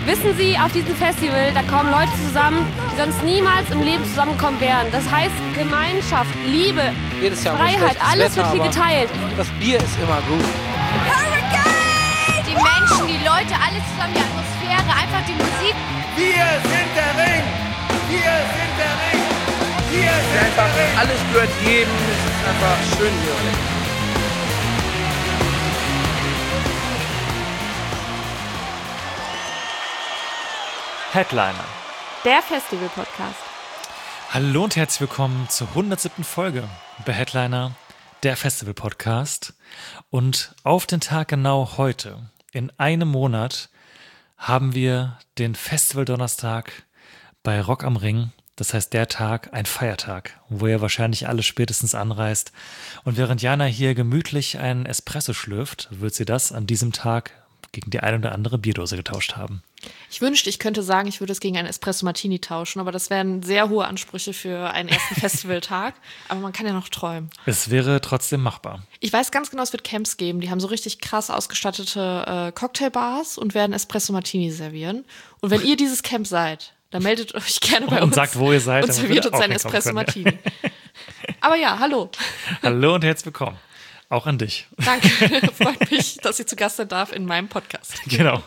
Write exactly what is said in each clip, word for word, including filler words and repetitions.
Wissen Sie, auf diesem Festival, da kommen Leute zusammen, die sonst niemals im Leben zusammenkommen wären. Das heißt Gemeinschaft, Liebe, Jedes Jahr Freiheit, alles Wetter, wird hier geteilt. Das Bier ist immer gut. Hurricane! Die Menschen, die Leute, alles zusammen, die Atmosphäre, einfach die Musik. Wir sind der Ring! Wir sind der Ring! Wir sind Einfach der Ring! alles gehört jedem. Es ist einfach schön hier. Headliner. Der Festival-Podcast. Hallo und herzlich willkommen zur hundertsiebten Folge bei Headliner, der Festival-Podcast. Und auf den Tag genau heute, in einem Monat, haben wir den Festival-Donnerstag bei Rock am Ring. Das heißt, der Tag, ein Feiertag, wo ihr wahrscheinlich alle spätestens anreist. Und während Jana hier gemütlich einen Espresso schlürft, wird sie das an diesem Tag gegen die eine oder andere Bierdose getauscht haben. Ich wünschte, ich könnte sagen, ich würde es gegen einen Espresso Martini tauschen, aber das wären sehr hohe Ansprüche für einen ersten Festivaltag. Aber man kann ja noch träumen. Es wäre trotzdem machbar. Ich weiß ganz genau, es wird Camps geben. Die haben so richtig krass ausgestattete äh, Cocktailbars und werden Espresso Martini servieren. Und wenn ihr dieses Camp seid, dann meldet euch gerne bei und uns. Und sagt, wo ihr seid. Und serviert uns einen Espresso Martini. Aber ja, hallo. Hallo und herzlich willkommen. Auch an dich. Danke. Freut mich, dass ich zu Gast sein darf in meinem Podcast. Genau.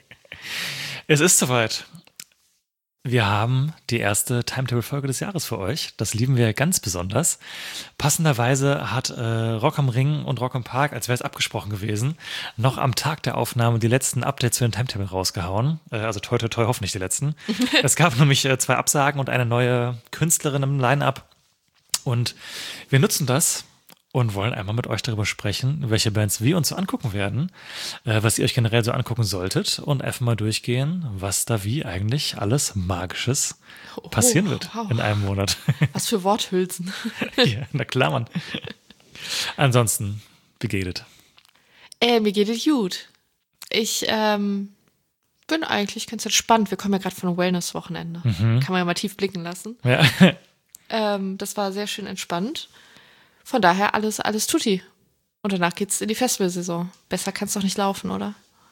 Es ist soweit. Wir haben die erste Timetable-Folge des Jahres für euch. Das lieben wir ganz besonders. Passenderweise hat äh, Rock am Ring und Rock am Park, als wäre es abgesprochen gewesen, noch am Tag der Aufnahme die letzten Updates für den Timetable rausgehauen. Äh, also toi, toi, toi, hoffentlich die letzten. Es gab nämlich äh, zwei Absagen und eine neue Künstlerin im Line-Up. Und wir nutzen das und wollen einmal mit euch darüber sprechen, welche Bands wir uns so angucken werden, äh, was ihr euch generell so angucken solltet und einfach mal durchgehen, was da wie eigentlich alles Magisches passieren oh, wird wow. in einem Monat. Was für Worthülsen. Ja, na klar, Mann. Ansonsten, wie geht es? Äh, mir geht es gut. Ich ähm, bin eigentlich ganz entspannt. Wir kommen ja gerade von einem Wellness-Wochenende. Mhm. Kann man ja mal tief blicken lassen. Ja. Ähm, das war sehr schön entspannt. Von daher alles, alles tutti. Und danach geht's in die Festivalsaison. Besser kann's doch nicht laufen, oder?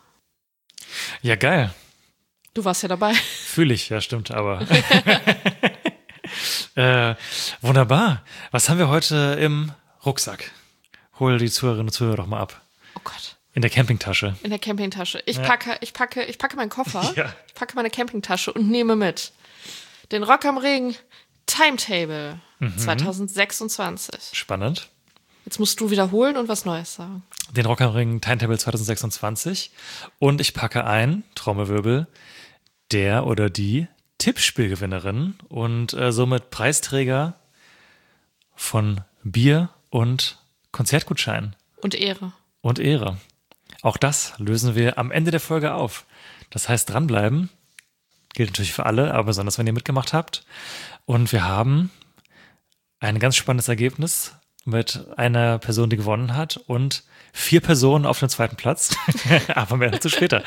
Ja, geil. Du warst ja dabei. Fühle ich, ja, stimmt, aber. äh, wunderbar. Was haben wir heute im Rucksack? Hol die Zuhörerinnen und Zuhörer doch mal ab. Oh Gott. In der Campingtasche. In der Campingtasche. Ich Ja. packe, ich packe, ich packe meinen Koffer. Ja. Ich packe meine Campingtasche und nehme mit den Rock am Ring Timetable Mhm. zwanzig sechsundzwanzig. Spannend. Jetzt musst du wiederholen und was Neues sagen. Den Rock am Ring Timetable zwanzig sechsundzwanzig. Und ich packe ein, Trommelwirbel, der oder die Tippspielgewinnerin und äh, somit Preisträger von Bier und Konzertgutschein. Und Ehre. Und Ehre. Auch das lösen wir am Ende der Folge auf. Das heißt, dranbleiben. Gilt natürlich für alle, aber besonders, wenn ihr mitgemacht habt. Und wir haben ein ganz spannendes Ergebnis mit einer Person, die gewonnen hat und vier Personen auf dem zweiten Platz. Aber mehr dazu später.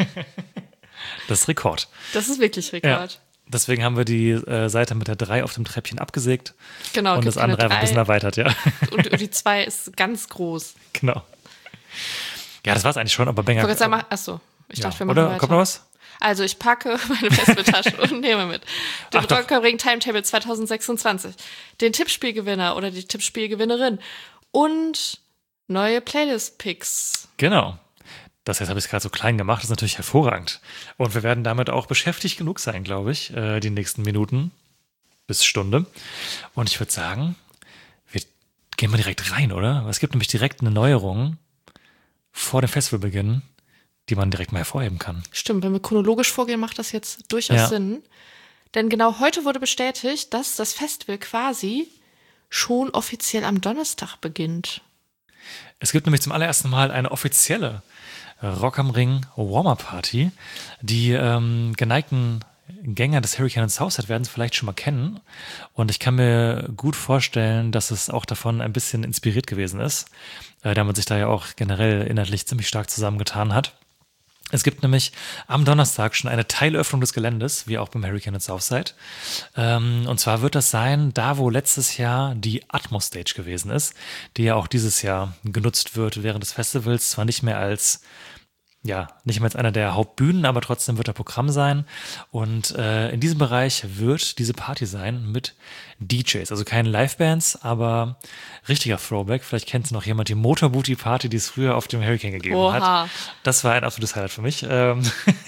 Das ist Rekord. Das ist wirklich Rekord. Ja. Deswegen haben wir die äh, Seite mit der drei auf dem Treppchen abgesägt. Genau. Und gibt das andere keine einfach ein bisschen drei. erweitert, ja. Und, und die zwei ist ganz groß. Genau. Ja, das war's eigentlich schon, aber Benga. Ich wollte gerade sagen, achso, ich ja. dachte, wir machen Oder weiter. kommt noch was? Also ich packe meine Festivaltasche und nehme mit den Ach doch. Rock am Ring Timetable zwanzig sechsundzwanzig, den Tippspielgewinner oder die Tippspielgewinnerin und neue Playlist-Picks. Genau. Das jetzt habe ich es gerade so klein gemacht, das ist natürlich hervorragend. Und wir werden damit auch beschäftigt genug sein, glaube ich, äh, die nächsten Minuten bis Stunde. Und ich würde sagen, wir gehen mal direkt rein, oder? Es gibt nämlich direkt eine Neuerung vor dem Festivalbeginn, die man direkt mal hervorheben kann. Stimmt, wenn wir chronologisch vorgehen, macht das jetzt durchaus Ja. Sinn. Denn genau heute wurde bestätigt, dass das Festival quasi schon offiziell am Donnerstag beginnt. Es gibt nämlich zum allerersten Mal eine offizielle Rock am Ring Warm-Up-Party. Die ähm, geneigten Gänger des Hurricane in Southside werden es vielleicht schon mal kennen. Und ich kann mir gut vorstellen, dass es auch davon ein bisschen inspiriert gewesen ist, äh, da man sich da ja auch generell inhaltlich ziemlich stark zusammengetan hat. Es gibt nämlich am Donnerstag schon eine Teilöffnung des Geländes, wie auch beim Hurricane in Southside. Ähm, und zwar wird das sein, da wo letztes Jahr die Atmos-Stage gewesen ist, die ja auch dieses Jahr genutzt wird während des Festivals, zwar nicht mehr als ja, nicht mehr als einer der Hauptbühnen, aber trotzdem wird er Programm sein. Und äh, in diesem Bereich wird diese Party sein mit D Js. Also keine Livebands, aber richtiger Throwback. Vielleicht kennt noch jemand die Motorbooty-Party, die es früher auf dem Hurricane gegeben Oha. hat. Das war ein absolutes Highlight für mich. Ähm,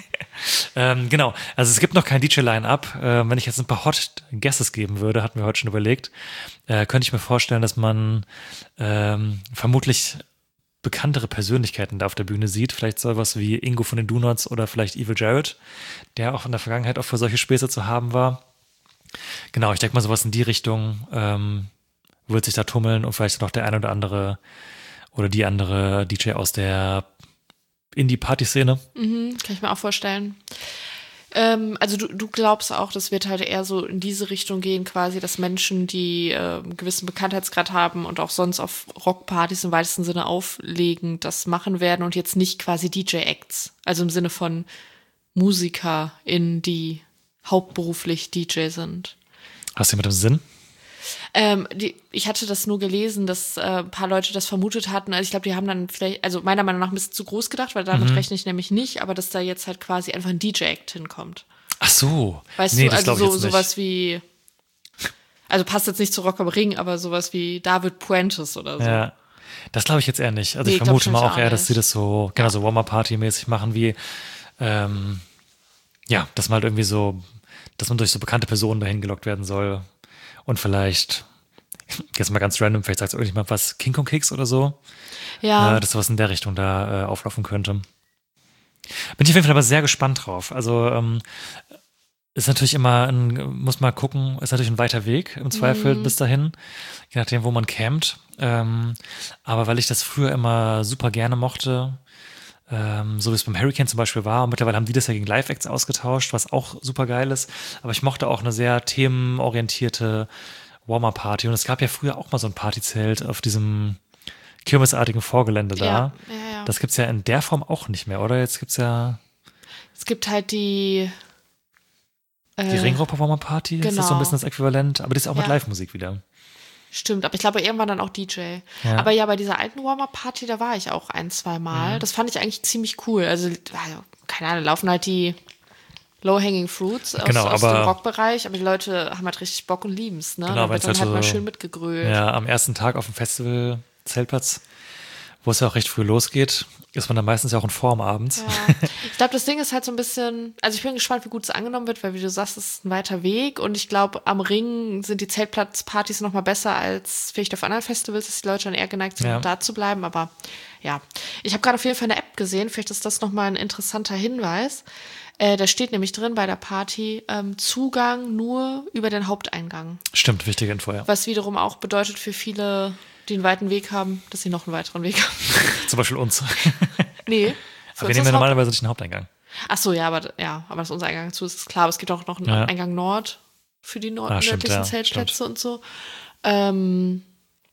ähm, genau, also es gibt noch kein D J-Line-Up. Äh, wenn ich jetzt ein paar Hot Guesses geben würde, hatten wir heute schon überlegt, äh, könnte ich mir vorstellen, dass man ähm, vermutlich bekanntere Persönlichkeiten da auf der Bühne sieht. Vielleicht sowas wie Ingo von den Donuts oder vielleicht Evil Jared, der auch in der Vergangenheit auch für solche Späße zu haben war. Genau, ich denke mal, sowas in die Richtung ähm, wird sich da tummeln und vielleicht noch der ein oder andere oder die andere D J aus der Indie-Party-Szene. Mhm, kann ich mir auch vorstellen. Ähm, also du, du glaubst auch, das wird halt eher so in diese Richtung gehen, quasi, dass Menschen, die äh, einen gewissen Bekanntheitsgrad haben und auch sonst auf Rockpartys im weitesten Sinne auflegen, das machen werden und jetzt nicht quasi D J-Acts. Also im Sinne von MusikerInnen, die hauptberuflich D J sind. Hast du mit dem Sinn? Ähm, die, ich hatte das nur gelesen, dass äh, ein paar Leute das vermutet hatten. Also ich glaube, die haben dann vielleicht, also meiner Meinung nach ein bisschen zu groß gedacht, weil damit Mhm. rechne ich nämlich nicht, aber dass da jetzt halt quasi einfach ein D J-Act hinkommt. Ach so. Weißt nee, du, das also glaub ich so jetzt nicht. sowas wie, also passt jetzt nicht zu Rock am Ring, aber sowas wie David Puentes oder so. Ja, das glaube ich jetzt eher nicht. Also Nee, ich glaub vermute ich mal nämlich auch auch eher, dass nicht. sie das so, genau, so Warmer-Party-mäßig machen, wie, ähm, ja, dass man halt irgendwie so, dass man durch so bekannte Personen dahin gelockt werden soll und vielleicht, jetzt mal ganz random, vielleicht sagt es irgendjemand was, King Kong Kicks oder so, Ja, äh, dass sowas in der Richtung da äh, auflaufen könnte. Bin ich auf jeden Fall aber sehr gespannt drauf. Also, ähm, ist natürlich immer, ein, muss mal gucken, ist natürlich ein weiter Weg im Zweifel bis dahin, je nachdem, wo man campt. Ähm, aber weil ich das früher immer super gerne mochte, ähm, so wie es beim Hurricane zum Beispiel war, und mittlerweile haben die das ja gegen Live-Acts ausgetauscht, was auch super geil ist. Aber ich mochte auch eine sehr themenorientierte Warmer-Party. Und es gab ja früher auch mal so ein Partyzelt auf diesem kirmesartigen Vorgelände da. ja, ja, ja. Das gibt's ja in der Form auch nicht mehr, oder? Jetzt gibt's ja Es gibt halt die die äh, Ringroper Warmer Party, ist das so ein genau. bisschen das Äquivalent, aber die ist auch mit Ja. Live-Musik wieder. Stimmt, aber ich glaube irgendwann dann auch D J. Ja. Aber ja, bei dieser alten Warm-Up-Party, da war ich auch ein, zwei Mal. Mhm. Das fand ich eigentlich ziemlich cool. Also, also keine Ahnung, laufen halt die Low-Hanging Fruits aus, Genau, aus dem aber- Rockbereich, aber die Leute haben halt richtig Bock und lieben's, ne? Genau, Da wird wenn's dann halt halt so- mal schön mitgegrölt. Ja, am ersten Tag auf dem Festival-Zeltplatz, wo es ja auch recht früh losgeht, ist man dann meistens ja auch in Form abends. Ja. Ich glaube, das Ding ist halt so ein bisschen, also ich bin gespannt, wie gut es angenommen wird, weil wie du sagst, es ist ein weiter Weg und ich glaube, am Ring sind die Zeltplatzpartys noch mal besser als vielleicht auf anderen Festivals, dass die Leute dann eher geneigt sind, Ja. da zu bleiben, aber ja. Ich habe gerade auf jeden Fall eine App gesehen, vielleicht ist das noch mal ein interessanter Hinweis. Äh, da steht nämlich drin bei der Party ähm, Zugang nur über den Haupteingang, Stimmt, wichtige Info, ja. was wiederum auch bedeutet für viele, die einen weiten Weg haben, dass sie noch einen weiteren Weg haben. Zum Beispiel uns. Nee. für Aber wir uns nehmen das ja Haupt- normalerweise nicht den Haupteingang. Ach so, ja, aber ja, aber das ist unser Eingang zu, ist klar. Aber es gibt auch noch einen Ja. Eingang Nord für die nord Ah, stimmt, nördlichen ja, Zeltplätze stimmt. und so. Ähm,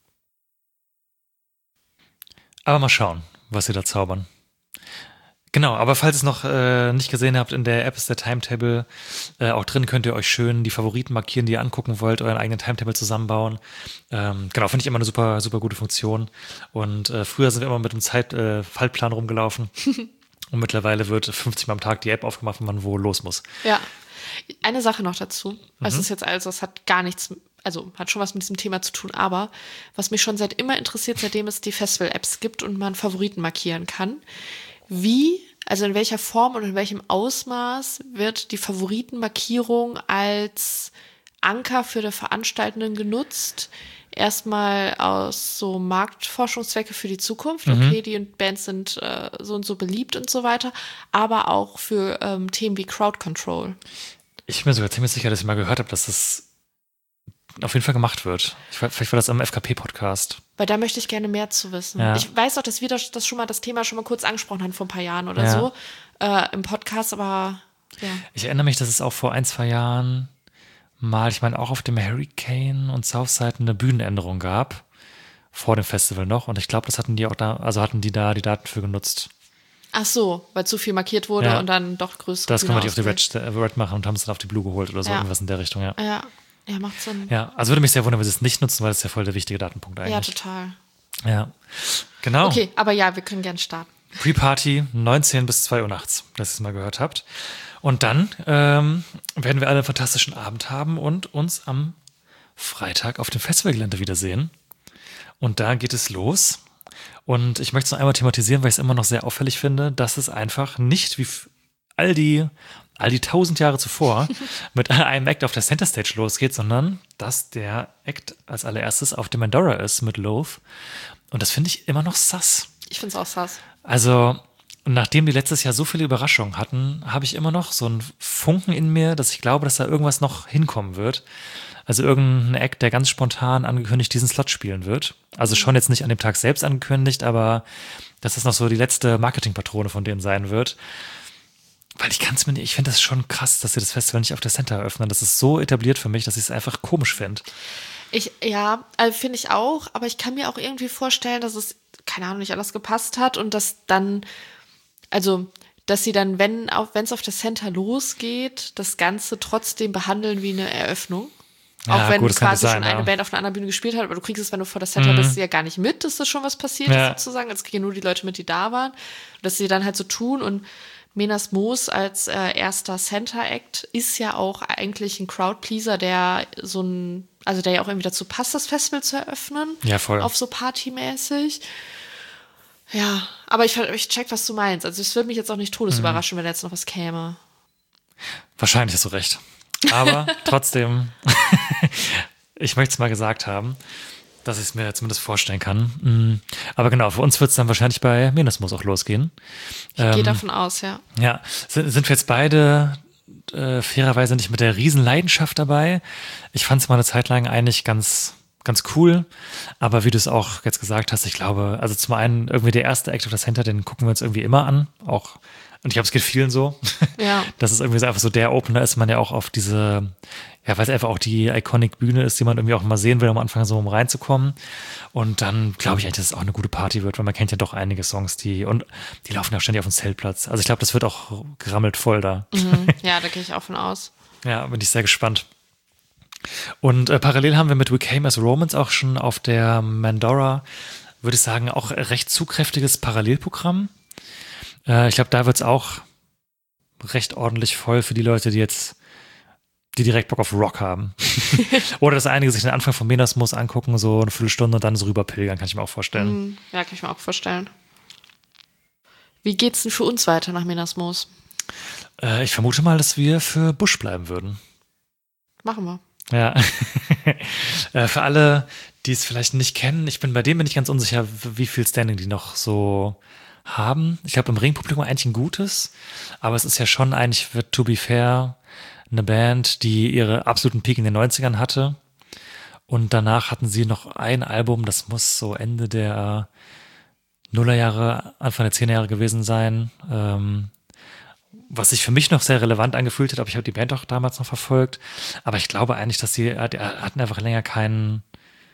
Aber mal schauen, was sie da zaubern. Genau, aber falls ihr es noch äh, nicht gesehen habt, in der App ist der Timetable äh, auch drin, könnt ihr euch schön die Favoriten markieren, die ihr angucken wollt, euren eigenen Timetable zusammenbauen. Ähm, genau, finde ich immer eine super, super gute Funktion. Und äh, früher sind wir immer mit dem Zeit, äh, Faltplan rumgelaufen. Und mittlerweile wird fünfzig Mal am Tag die App aufgemacht, wenn man wo los muss. ja. Eine Sache noch dazu. Es Mhm. ist jetzt also, es hat gar nichts, also hat schon was mit diesem Thema zu tun, aber was mich schon seit immer interessiert, seitdem es die Festival-Apps gibt und man Favoriten markieren kann, wie, also in welcher Form und in welchem Ausmaß wird die Favoritenmarkierung als Anker für die Veranstaltenden genutzt? Erstmal aus so Marktforschungszwecke für die Zukunft. Okay, die Bands sind äh, so und so beliebt und so weiter, aber auch für ähm, Themen wie Crowd Control. Ich bin mir sogar ziemlich sicher, dass ich mal gehört habe, dass das auf jeden Fall gemacht wird. Ich, weiß- vielleicht war das am F K P-Podcast. Weil da möchte ich gerne mehr zu wissen. Ja. Ich weiß auch, dass wir das, das schon mal das Thema schon mal kurz angesprochen haben vor ein paar Jahren oder Ja. so äh, im Podcast, aber ja. Ich erinnere mich, dass es auch vor ein, zwei Jahren mal, ich meine, auch auf dem Hurricane und Southside eine Bühnenänderung gab. Vor dem Festival noch. Und ich glaube, das hatten die auch da, also hatten die da die Daten für genutzt. Ach so, weil zu viel markiert wurde Ja. und dann doch größere Das können wir die auf die ausgewählt. Red, äh, Red machen und haben es dann auf die Blue geholt oder so, Ja. irgendwas in der Richtung, ja. Ja, ja, macht Sinn. Ja, also würde mich sehr wundern, wenn sie es nicht nutzen, weil das ist ja voll der wichtige Datenpunkt Ja, eigentlich. total. Ja, genau. Okay, aber ja, wir können gerne starten. Pre-Party neunzehn bis zwei Uhr nachts, dass ihr es mal gehört habt. Und dann ähm, werden wir alle einen fantastischen Abend haben und uns am Freitag auf dem Festivalgelände wiedersehen. Und da geht es los. Und ich möchte es noch einmal thematisieren, weil ich es immer noch sehr auffällig finde, dass es einfach nicht wie all die, all die tausend Jahre zuvor mit einem Act auf der Center Stage losgeht, sondern dass der Act als allererstes auf dem Mandora ist mit Loaf. Und das finde ich immer noch sass. Ich finde es auch sass. Also, nachdem die letztes Jahr so viele Überraschungen hatten, habe ich immer noch so einen Funken in mir, dass ich glaube, dass da irgendwas noch hinkommen wird. Also irgendein Act, der ganz spontan angekündigt diesen Slot spielen wird. Also schon jetzt nicht an dem Tag selbst angekündigt, aber dass das noch so die letzte Marketingpatrone von denen sein wird. Weil ich kann es mir nicht, ich finde das schon krass, dass sie das Festival nicht auf der Center eröffnen. Das ist so etabliert für mich, dass ich es einfach komisch finde. Ich, ja, also finde ich auch, aber ich kann mir auch irgendwie vorstellen, dass es, keine Ahnung, nicht alles gepasst hat und dass dann, also, dass sie dann, wenn wenn es auf der Center losgeht, das Ganze trotzdem behandeln wie eine Eröffnung. Ja, auch wenn gut, quasi sein, schon eine ja. Band auf einer anderen Bühne gespielt hat, aber du kriegst es, wenn du vor der Center Mhm. bist, ja gar nicht mit, dass da schon was passiert Ja. ist, sozusagen. Es kriegen nur die Leute mit, die da waren. Und dass sie dann halt so tun und Menas Moos als äh, erster Center-Act ist ja auch eigentlich ein Crowdpleaser, der so ein, also der ja auch irgendwie dazu passt, das Festival zu eröffnen. Ja, voll. Auf so partymäßig. Ja, aber ich, ich check, was du meinst. Also es würde mich jetzt auch nicht todesüberraschen, wenn jetzt noch was käme. Wahrscheinlich hast du recht. Aber trotzdem, ich möchte es mal gesagt haben, dass ich es mir zumindest vorstellen kann. Mm, Aber genau, für uns wird es dann wahrscheinlich bei Menismus auch losgehen. Ich gehe Ähm, davon aus, ja. Ja, sind, sind wir jetzt beide äh, fairerweise nicht mit der Riesenleidenschaft dabei. Ich fand es mal eine Zeit lang eigentlich ganz, ganz cool. Aber wie du es auch jetzt gesagt hast, ich glaube, also zum einen irgendwie der erste Act of the Center, den gucken wir uns irgendwie immer an. Auch, und ich glaube, es geht vielen so. Ja. Dass es irgendwie so einfach so der Opener ist, man ja auch auf diese, ja, weil es einfach auch die iconic Bühne ist, die man irgendwie auch mal sehen will, am Anfang so um reinzukommen. Und dann glaube ich eigentlich, dass es auch eine gute Party wird, weil man kennt ja doch einige Songs, die, und die laufen ja auch ständig auf dem Zeltplatz. Also ich glaube, das wird auch gerammelt voll da. Mhm. Ja, da gehe ich auch von aus. Ja, bin ich sehr gespannt. Und äh, parallel haben wir mit We Came as Romans auch schon auf der Mandora, würde ich sagen, auch recht zugkräftiges Parallelprogramm. Äh, ich glaube, da wird es auch recht ordentlich voll für die Leute, die jetzt, die direkt Bock auf Rock haben. Oder dass einige sich den Anfang von Menasmus angucken, so eine Viertelstunde und dann so rüber pilgern, kann ich mir auch vorstellen. Mhm. Ja, kann ich mir auch vorstellen. Wie geht's denn für uns weiter nach Menasmus? Äh, ich vermute mal, dass wir für Busch bleiben würden. Machen wir. Ja. äh, für alle, die es vielleicht nicht kennen, ich bin bei dem bin ich ganz unsicher, wie viel Standing die noch so haben. Ich glaube, im Ringpublikum eigentlich ein gutes, aber es ist ja schon eigentlich, wird to be fair, eine Band, die ihre absoluten Peak in den neunzigern hatte. Und danach hatten sie noch ein Album, das muss so Ende der Nullerjahre, Anfang der Zehnerjahre gewesen sein, ähm, was sich für mich noch sehr relevant angefühlt hat, aber ich habe die Band auch damals noch verfolgt. Aber ich glaube eigentlich, dass die, die hatten einfach länger keinen,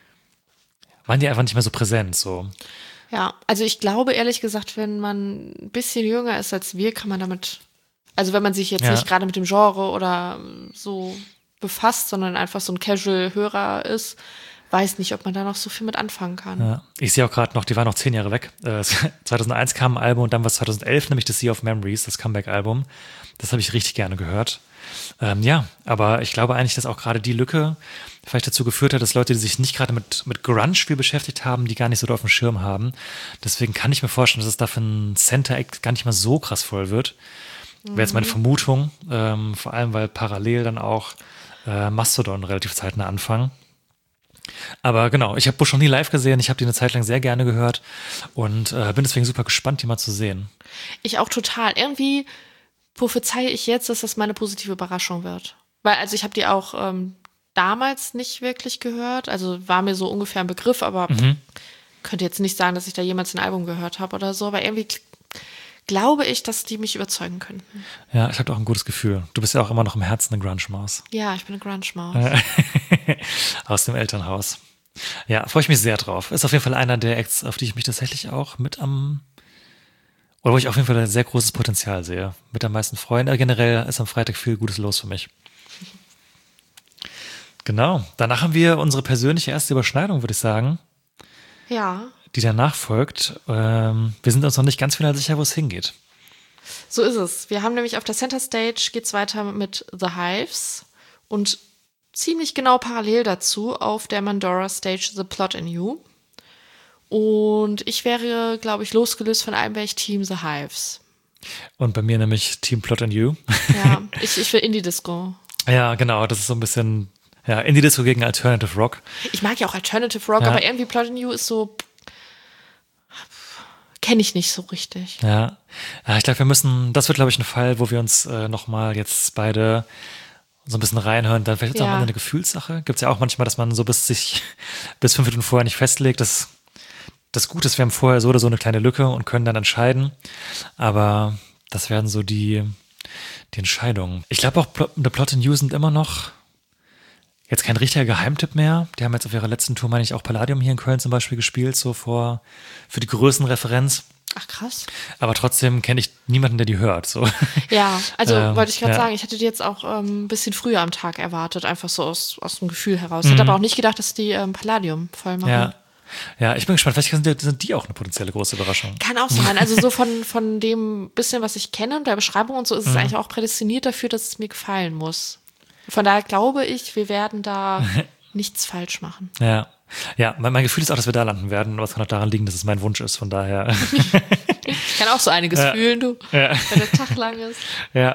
waren die einfach nicht mehr so präsent, so. Ja, also ich glaube ehrlich gesagt, wenn man ein bisschen jünger ist als wir, kann man damit, also wenn man sich jetzt Ja. nicht gerade mit dem Genre oder so befasst, sondern einfach so ein Casual-Hörer ist, weiß nicht, ob man da noch so viel mit anfangen kann. Ja. Ich sehe auch gerade noch, die waren noch zehn Jahre weg. Äh, zweitausendeins kam ein Album und dann war es zweitausendelf, nämlich das Sea of Memories, das Comeback-Album. Das habe ich richtig gerne gehört. Ähm, ja, aber ich glaube eigentlich, dass auch gerade die Lücke vielleicht dazu geführt hat, dass Leute, die sich nicht gerade mit, mit Grunge viel beschäftigt haben, die gar nicht so auf dem Schirm haben. Deswegen kann ich mir vorstellen, dass es da für ein Center-Act gar nicht mal so krass voll wird. Wäre jetzt meine Vermutung, ähm, vor allem, weil parallel dann auch äh, Mastodon relativ zeitnah anfangen. Aber genau, ich habe Busch noch nie live gesehen, ich habe die eine Zeit lang sehr gerne gehört und äh, bin deswegen super gespannt, die mal zu sehen. Ich auch total. Irgendwie prophezeie ich jetzt, dass das meine positive Überraschung wird. Weil, also ich habe die auch ähm, damals nicht wirklich gehört, also war mir so ungefähr ein Begriff, aber Mhm. könnte jetzt nicht sagen, dass ich da jemals ein Album gehört habe oder so, aber irgendwie k- glaube ich, dass die mich überzeugen könnten. Ja, ich habe auch ein gutes Gefühl. Du bist ja auch immer noch im Herzen eine Grunge-Maus. Ja, ich bin eine Grunge-Maus. Aus dem Elternhaus. Ja, freue ich mich sehr drauf. Ist auf jeden Fall einer der Acts, auf die ich mich tatsächlich auch mit am, oder wo ich auf jeden Fall ein sehr großes Potenzial sehe. Mit am meisten freuen. Äh, generell ist am Freitag viel Gutes los für mich. Genau. Danach haben wir unsere persönliche erste Überschneidung, würde ich sagen. Ja. die danach folgt. Ähm, wir sind uns noch nicht ganz final sicher, wo es hingeht. So ist es. Wir haben nämlich auf der Center Stage geht's weiter mit The Hives und ziemlich genau parallel dazu auf der Mandora Stage The Plot in You. Und ich wäre, glaube ich, losgelöst von allem, wäre ich Team The Hives. Und bei mir nämlich Team Plot and You. Ja, ich, ich will Indie-Disco. Ja, genau, das ist so ein bisschen, ja, Indie-Disco gegen Alternative Rock. Ich mag ja auch Alternative Rock, Ja. aber irgendwie Plot and You ist so, kenne ich nicht so richtig. Ja, ja ich glaube, wir müssen, das wird, glaube ich, ein Fall, wo wir uns äh, nochmal jetzt beide so ein bisschen reinhören. Dann vielleicht ist Ja. auch mal eine Gefühlssache. Gibt es ja auch manchmal, dass man so bis sich, bis fünf Minuten vorher nicht festlegt. Das, das Gute ist, wir haben vorher so oder so eine kleine Lücke und können dann entscheiden. Aber das werden so die, die Entscheidungen. Ich glaube auch, Plot, The Plot and You sind immer noch jetzt kein richtiger Geheimtipp mehr. Die haben jetzt auf ihrer letzten Tour, meine ich, auch Palladium hier in Köln zum Beispiel gespielt, so vor, für die Größenreferenz. Ach, krass. Aber trotzdem kenne ich niemanden, der die hört. So. Ja, also Ähm, wollte ich gerade ja. sagen, ich hätte die jetzt auch ähm, ein bisschen früher am Tag erwartet, einfach so aus, aus dem Gefühl heraus. Mhm. Hätte aber auch nicht gedacht, dass die ähm, Palladium voll machen. Ja. Ja, ich bin gespannt. Vielleicht sind die, sind die auch eine potenzielle große Überraschung. Kann auch sein. Also so von, von dem bisschen, was ich kenne und der Beschreibung und so, ist es eigentlich auch prädestiniert dafür, dass es mir gefallen muss. Von daher glaube ich, wir werden da nichts falsch machen. Ja. Ja, mein, mein Gefühl ist auch, dass wir da landen werden, aber es kann auch daran liegen, dass es mein Wunsch ist. Von daher. Ich kann auch so einiges Ja. fühlen, du, Ja. wenn der Tag lang ist. Ja.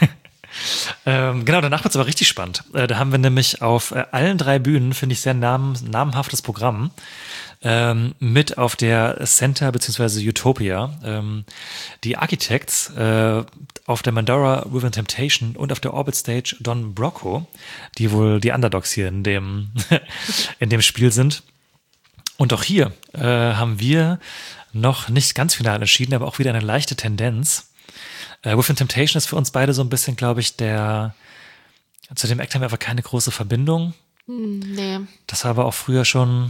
ähm, genau, danach wird es aber richtig spannend. Äh, da haben wir nämlich auf äh, allen drei Bühnen, finde ich, sehr namen, namenhaftes Programm. Ähm, mit auf der Center bzw. Utopia. Ähm, die Architects äh, auf der Mandora Within Temptation und auf der Orbit Stage Don Broco, die wohl die Underdogs hier in dem, in dem Spiel sind. Und auch hier äh, haben wir noch nicht ganz final entschieden, aber auch wieder eine leichte Tendenz. Äh, Within Temptation ist für uns beide so ein bisschen, glaube ich, der, zu dem Act haben wir einfach keine große Verbindung. Hm, nee. Das war aber auch früher schon,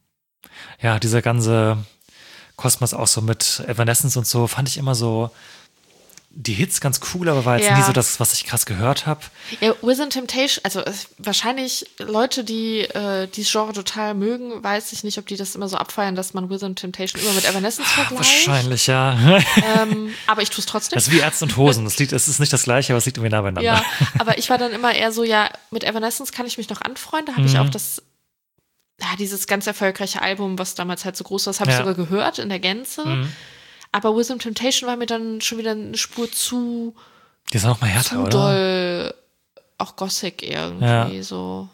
ja, dieser ganze Kosmos auch so mit Evanescence und so, fand ich immer so, die Hits ganz cool, aber war jetzt Ja. nie so das, was ich krass gehört habe. Ja, Within Temptation, also äh, wahrscheinlich Leute, die äh, dieses Genre total mögen, weiß ich nicht, ob die das immer so abfeiern, dass man Within Temptation immer mit Evanescence vergleicht. Wahrscheinlich, ja. Ähm, aber ich tue es trotzdem. Das ist wie Ärzte und Hosen. Das liegt, es ist nicht das Gleiche, aber es liegt irgendwie nah beieinander. Ja, aber ich war dann immer eher so, ja, mit Evanescence kann ich mich noch anfreunden. Da habe ich Mhm. auch das, ja, dieses ganz erfolgreiche Album, was damals halt so groß war, das habe Ja. ich sogar gehört in der Gänze. Mhm. Aber Within Temptation war mir dann schon wieder eine Spur zu, Die ist auch noch mal härter, zu oder? doll, auch Gothic irgendwie Ja. so.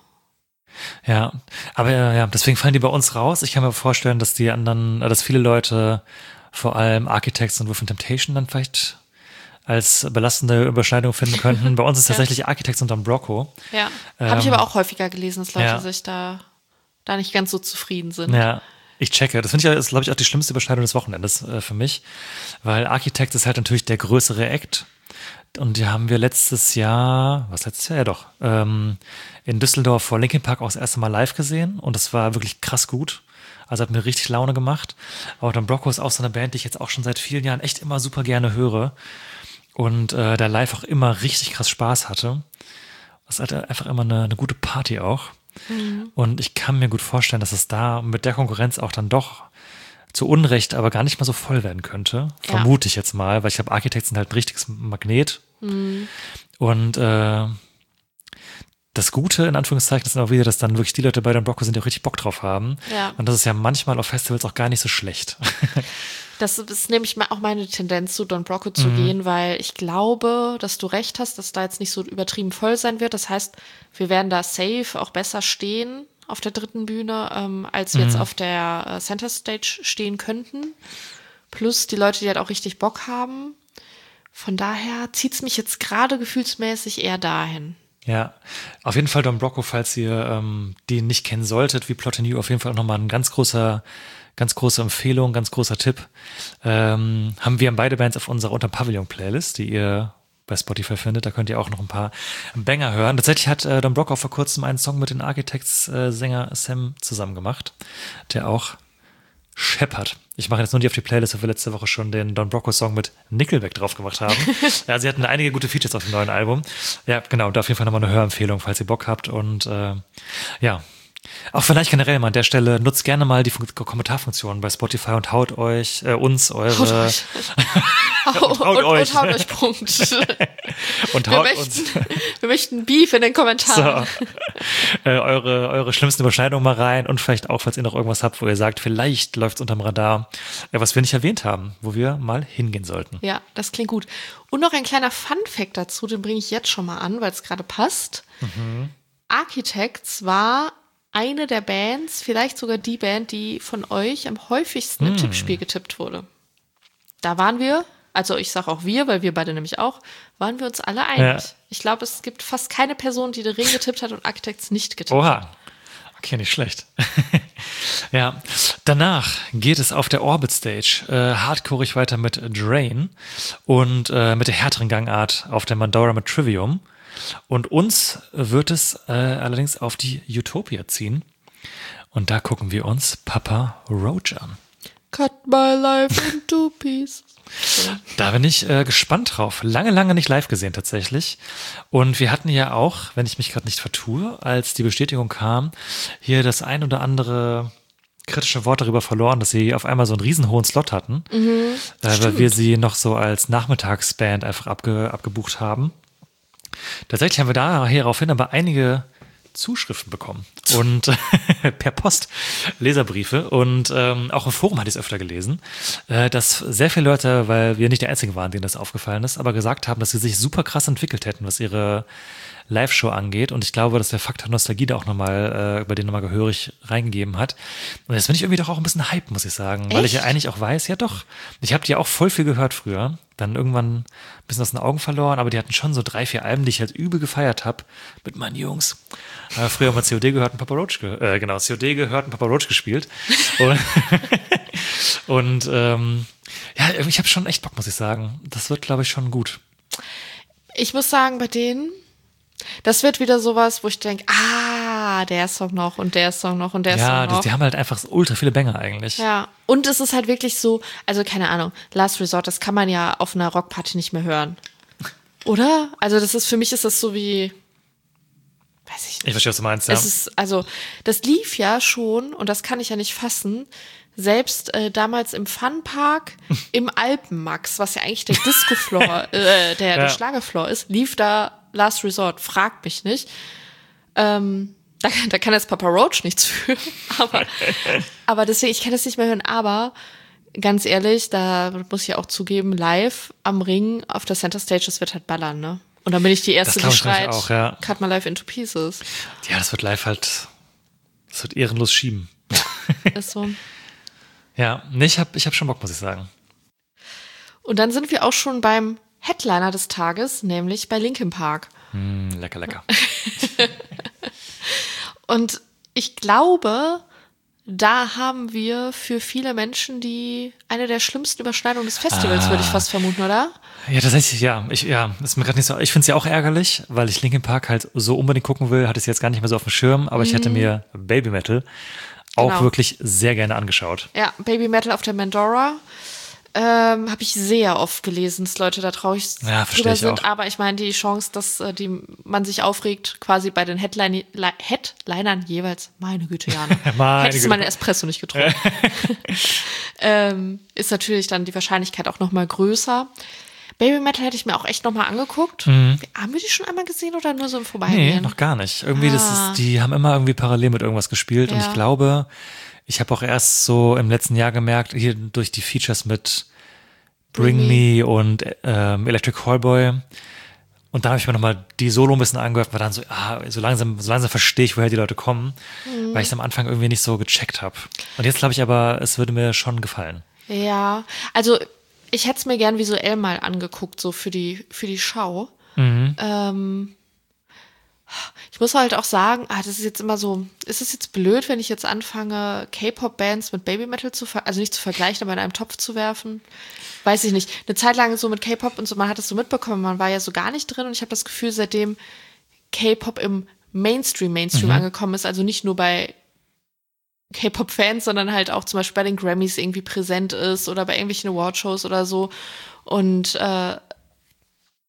Ja, aber äh, ja, deswegen fallen die bei uns raus. Ich kann mir vorstellen, dass die anderen, äh, dass viele Leute, vor allem Architects und Within Temptation, dann vielleicht als belastende Überschneidung finden könnten. Bei uns ist Ja. tatsächlich Architects und Don Broco. Ja, habe ich Ähm, aber auch häufiger gelesen, dass Leute ja. sich da, da nicht ganz so zufrieden sind. Ja, ich checke. Das finde ich, ist, glaube ich, auch die schlimmste Überschneidung des Wochenendes äh, für mich. Weil Architects ist halt natürlich der größere Act. Und die haben wir letztes Jahr, was letztes Jahr? Ja doch, ähm, in Düsseldorf vor Linkin Park auch das erste Mal live gesehen. Und das war wirklich krass gut. Also hat mir richtig Laune gemacht. Aber Don Broco ist auch so eine Band, die ich jetzt auch schon seit vielen Jahren echt immer super gerne höre. Und äh, da live auch immer richtig krass Spaß hatte. Das ist halt einfach immer eine, eine gute Party auch. Mhm. Und ich kann mir gut vorstellen, dass es da mit der Konkurrenz auch dann doch zu Unrecht aber gar nicht mal so voll werden könnte. Ja. Vermute ich jetzt mal, weil ich glaube, Architects sind halt ein richtiges Magnet. Mhm. Und äh, das Gute, in Anführungszeichen, ist dann auch wieder, dass dann wirklich die Leute bei Don Broco sind, die auch richtig Bock drauf haben. Ja. Und das ist ja manchmal auf Festivals auch gar nicht so schlecht. Das ist nämlich auch meine Tendenz, zu Don Broco zu Mhm. gehen, weil ich glaube, dass du recht hast, dass da jetzt nicht so übertrieben voll sein wird. Das heißt, wir werden da safe auch besser stehen auf der dritten Bühne, ähm, als wir Mhm. jetzt auf der äh, Center Stage stehen könnten. Plus die Leute, die halt auch richtig Bock haben. Von daher zieht es mich jetzt gerade gefühlsmäßig eher dahin. Ja, auf jeden Fall Don Broco, falls ihr ähm, die nicht kennen solltet, wie Plot and You, auf jeden Fall auch nochmal ein ganz großer, ganz große Empfehlung, ganz großer Tipp. Ähm, haben wir beide Bands auf unserer Unter-Pavillon-Playlist, die ihr bei Spotify findet. Da könnt ihr auch noch ein paar Banger hören. Tatsächlich hat äh, Don Broco auch vor kurzem einen Song mit den Architects-Sänger Sam zusammen gemacht, der auch scheppert. Ich mache jetzt nur die auf die Playlist, weil wir letzte Woche schon den Don Broco-Song mit Nickelback drauf gemacht haben. Ja, sie hatten einige gute Features auf dem neuen Album. Ja, genau, da auf jeden Fall nochmal eine Hörempfehlung, falls ihr Bock habt. Und äh, ja, Auch vielleicht generell mal an der Stelle, nutzt gerne mal die Fun- Kommentarfunktion bei Spotify und haut euch, äh, uns eure... Haut euch. und haut und, euch. Und haut euch Punkt. und Wir haut möchten, uns wir möchten Beef in den so, Kommentaren. äh, eure, eure schlimmsten Überschneidungen mal rein und vielleicht auch, falls ihr noch irgendwas habt, wo ihr sagt, vielleicht läuft es unterm Radar, äh, was wir nicht erwähnt haben, wo wir mal hingehen sollten. Ja, das klingt gut. Und noch ein kleiner Fun-Fact dazu, den bringe ich jetzt schon mal an, weil es gerade passt. Mhm. Architects war eine der Bands, vielleicht sogar die Band, die von euch am häufigsten im Mm. Tippspiel getippt wurde. Da waren wir, also ich sage auch wir, weil wir beide nämlich auch, waren wir uns alle einig. Ja. Ich glaube, es gibt fast keine Person, die den Ring getippt hat und Architects nicht getippt Oha. hat. Okay, nicht schlecht. Ja, danach geht es auf der Orbit Stage äh, hardcoreig weiter mit Drain und äh, mit der härteren Gangart auf der Mandora mit Trivium. Und uns wird es äh, allerdings auf die Utopia ziehen. Und da gucken wir uns Papa Roach an. Cut my life into pieces. Da bin ich äh, gespannt drauf. Lange, lange nicht live gesehen tatsächlich. Und wir hatten ja auch, wenn ich mich gerade nicht vertue, als die Bestätigung kam, hier das ein oder andere kritische Wort darüber verloren, dass sie auf einmal so einen riesenhohen Slot hatten. Mhm, äh, weil wir sie noch so als Nachmittagsband einfach abge, abgebucht haben. Tatsächlich haben wir daraufhin aber einige Zuschriften bekommen und per Post Leserbriefe und ähm, auch im Forum hatte ich es öfter gelesen, äh, dass sehr viele Leute, weil wir nicht die Einzigen waren, denen das aufgefallen ist, aber gesagt haben, dass sie sich super krass entwickelt hätten, was ihre Live-Show angeht. Und ich glaube, dass der Faktor Nostalgie da auch nochmal, äh, bei denen nochmal gehörig reingegeben hat. Und jetzt bin ich irgendwie doch auch ein bisschen hype, muss ich sagen. Echt? Weil ich ja eigentlich auch weiß, ja doch, ich habe die auch voll viel gehört früher. Dann irgendwann ein bisschen aus den Augen verloren, aber die hatten schon so drei, vier Alben, die ich halt übel gefeiert habe mit meinen Jungs. Äh, früher haben wir C O D gehört und Papa Roach, ge- äh, genau, C O D gehört und Papa Roach gespielt. Und, und ähm, ja, ich habe schon echt Bock, muss ich sagen. Das wird, glaube ich, schon gut. Ich muss sagen, bei denen, das wird wieder sowas, wo ich denke, ah, der Song noch und der Song noch und der ja, Song noch. Ja, die haben halt einfach so ultra viele Banger eigentlich. Ja, und es ist halt wirklich so, also keine Ahnung, Last Resort, das kann man ja auf einer Rockparty nicht mehr hören. Oder? Also das ist, für mich ist das so wie, weiß ich nicht. Ich verstehe, was du meinst, ja. Es ist, also, das lief ja schon, und das kann ich ja nicht fassen, selbst äh, damals im Funpark im Alpenmax, was ja eigentlich der Disco-Floor, äh, der, Ja. der Schlagerfloor ist, lief da Last Resort, fragt mich nicht. Ähm, da, da kann jetzt Papa Roach nichts für, aber, aber deswegen, ich kann das nicht mehr hören, aber ganz ehrlich, da muss ich auch zugeben, live am Ring auf der Center Stage, das wird halt ballern, ne? Und dann bin ich die Erste, Das die glaub ich schreit, nämlich auch, ja. Cut my life into pieces. Ja, das wird live halt, das wird ehrenlos schieben. Ist so. Ja, nee, ich hab, ich hab schon Bock, muss ich sagen. Und dann sind wir auch schon beim Headliner des Tages, nämlich bei Linkin Park. Mm, lecker, lecker. Und ich glaube, da haben wir für viele Menschen die eine der schlimmsten Überschneidungen des Festivals, Ah. würde ich fast vermuten, oder? Ja, tatsächlich, ja. Ich, ja, ist mir gerade nicht so. Ich finde es ja auch ärgerlich, weil ich Linkin Park halt so unbedingt gucken will, hatte ich jetzt gar nicht mehr so auf dem Schirm, aber ich hätte mir Baby Metal auch Genau. wirklich sehr gerne angeschaut. Ja, Baby Metal auf der Mandora. Ähm, habe ich sehr oft gelesen, dass Leute da traurig Ja, versteh drüber ich sind. auch. Aber ich meine, die Chance, dass äh, die man sich aufregt, quasi bei den Headline Li- Headlinern jeweils, meine Güte, Jana, Meine hättest du Güte. meinen Espresso nicht getrunken, ähm, ist natürlich dann die Wahrscheinlichkeit auch noch mal größer. Baby Metal hätte ich mir auch echt noch mal angeguckt. Haben wir die schon einmal gesehen oder nur so im Nee, Vorbeigehen? noch gar nicht. Irgendwie, das Ah. ist, die haben immer irgendwie parallel mit irgendwas gespielt und Ja. ich glaube, ich habe auch erst so im letzten Jahr gemerkt, hier durch die Features mit Bring, Bring Me und ähm, Electric Callboy. Und da habe ich mir nochmal die Solo ein bisschen angehört, war dann so, ah, so langsam, so langsam verstehe ich, woher die Leute kommen, weil ich es am Anfang irgendwie nicht so gecheckt habe. Und jetzt glaube ich aber, es würde mir schon gefallen. Ja, also ich hätte es mir gern visuell mal angeguckt, so für die, für die Schau. Ähm, ich muss halt auch sagen, ah, das ist jetzt immer so, ist es jetzt blöd, wenn ich jetzt anfange, K-Pop-Bands mit Babymetal zu, ver- also nicht zu vergleichen, aber in einem Topf zu werfen? Weiß ich nicht. Eine Zeit lang so mit K-Pop und so, man hat es so mitbekommen, man war ja so gar nicht drin und ich habe das Gefühl, seitdem K-Pop im Mainstream, Mainstream angekommen ist, also nicht nur bei K-Pop-Fans, sondern halt auch zum Beispiel bei den Grammys irgendwie präsent ist oder bei irgendwelchen Awardshows oder so. Und äh,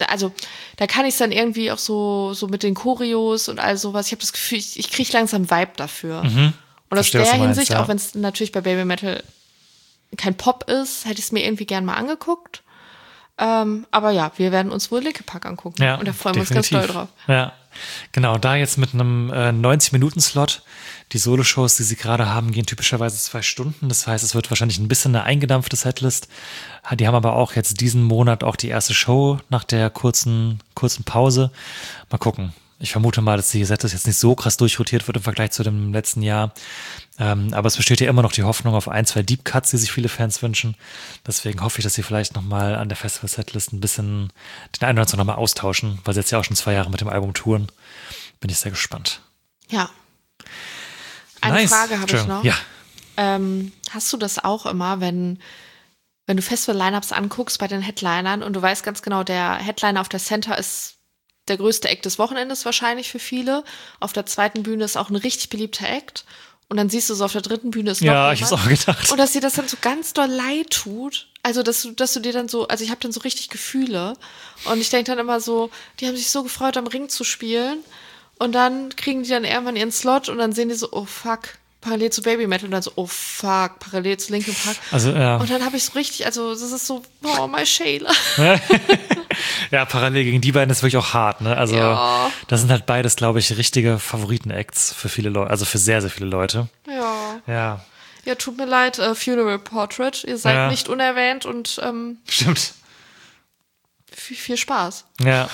also da kann ich es dann irgendwie auch so, so mit den Choreos und all sowas. Ich habe das Gefühl, ich, ich kriege langsam Vibe dafür. Mhm. Und aus Verstehe, was der du meinst, Hinsicht, ja. auch wenn es natürlich bei Baby Metal kein Pop ist, hätte ich es mir irgendwie gern mal angeguckt. Ähm, aber ja, wir werden uns wohl Linkin Park angucken. Ja, und da freuen definitiv. wir uns ganz doll drauf. Ja, genau. Da jetzt mit einem äh, neunzig-Minuten-Slot. Die Solo-Shows, die sie gerade haben, gehen typischerweise zwei Stunden. Das heißt, es wird wahrscheinlich ein bisschen eine eingedampfte Setlist. Die haben aber auch jetzt diesen Monat auch die erste Show nach der kurzen, kurzen Pause. Mal gucken. Ich vermute mal, dass die Setlist jetzt nicht so krass durchrotiert wird im Vergleich zu dem letzten Jahr. Ähm, aber es besteht ja immer noch die Hoffnung auf ein, zwei Deep Cuts, die sich viele Fans wünschen. Deswegen hoffe ich, dass sie vielleicht nochmal an der Festival-Setlist ein bisschen den einen oder anderen nochmal austauschen, weil sie jetzt ja auch schon zwei Jahre mit dem Album touren. Bin ich sehr gespannt. Ja. Eine Nice. Frage habe ich Entschuldigung. noch. Ja. Ähm, hast du das auch immer, wenn, wenn du Festival-Lineups anguckst bei den Headlinern und du weißt ganz genau, der Headliner auf der Center ist der größte Act des Wochenendes wahrscheinlich für viele. Auf der zweiten Bühne ist auch ein richtig beliebter Act. Und dann siehst du so, auf der dritten Bühne ist noch Ja, ich jemand. hab's auch gedacht. Und dass dir das dann so ganz doll leid tut. Also, dass du, dass du dir dann so, also ich habe dann so richtig Gefühle. Und ich denke dann immer so, die haben sich so gefreut, am Ring zu spielen. Und dann kriegen die dann irgendwann ihren Slot und dann sehen die so, oh fuck, parallel zu Baby Metal. Und dann so, oh fuck, parallel zu Linkin Park. Also, ja. Und dann habe ich so richtig, also das ist so, oh, my Shayla. Ja, parallel gegen die beiden ist wirklich auch hart, ne? Also, Ja. das sind halt beides, glaube ich, richtige Favoriten-Acts für viele Leute, also für sehr, sehr viele Leute. Ja. Ja, Ja, tut mir leid, äh, Funeral Portrait. Ihr seid Ja. nicht unerwähnt und ähm, stimmt. viel, viel Spaß. Ja.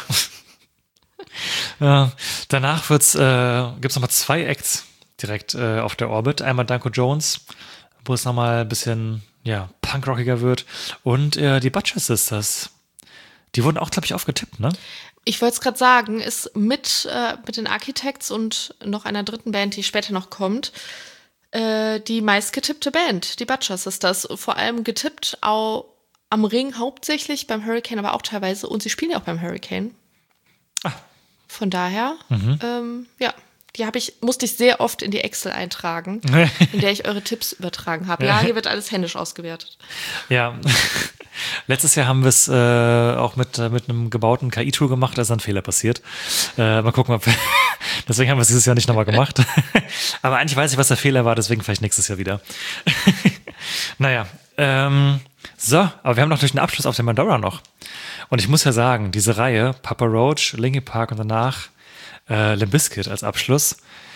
Ja. Danach wird's, äh, gibt's nochmal zwei Acts direkt äh, auf der Orbit. Einmal Danko Jones, wo es nochmal ein bisschen, ja, punkrockiger wird. Und äh, die Butcher Sisters. Die wurden auch, glaube ich, aufgetippt, ne? Ich wollte es gerade sagen, ist mit, äh, mit den Architects und noch einer dritten Band, die später noch kommt, äh, die meistgetippte Band, die Butcher Sisters. Vor allem getippt auch am Ring hauptsächlich, beim Hurricane aber auch teilweise. Und sie spielen ja auch beim Hurricane. Ah. Von daher, ähm, ja, die habe ich, musste ich sehr oft in die Excel eintragen, in der ich eure Tipps übertragen habe. Ja, hier wird alles händisch ausgewertet. Ja. Letztes Jahr haben wir es äh, auch mit, äh, mit einem gebauten K I-Tool gemacht, da ist ein Fehler passiert. Äh, mal gucken, ob wir, deswegen haben wir es dieses Jahr nicht nochmal gemacht. Aber eigentlich weiß ich, was der Fehler war, deswegen vielleicht nächstes Jahr wieder. Naja, ähm, so, aber wir haben noch durch den Abschluss auf dem Mandora noch. Und ich muss ja sagen, diese Reihe, Papa Roach, Linkin Park und danach äh, Limp Bizkit als Abschluss,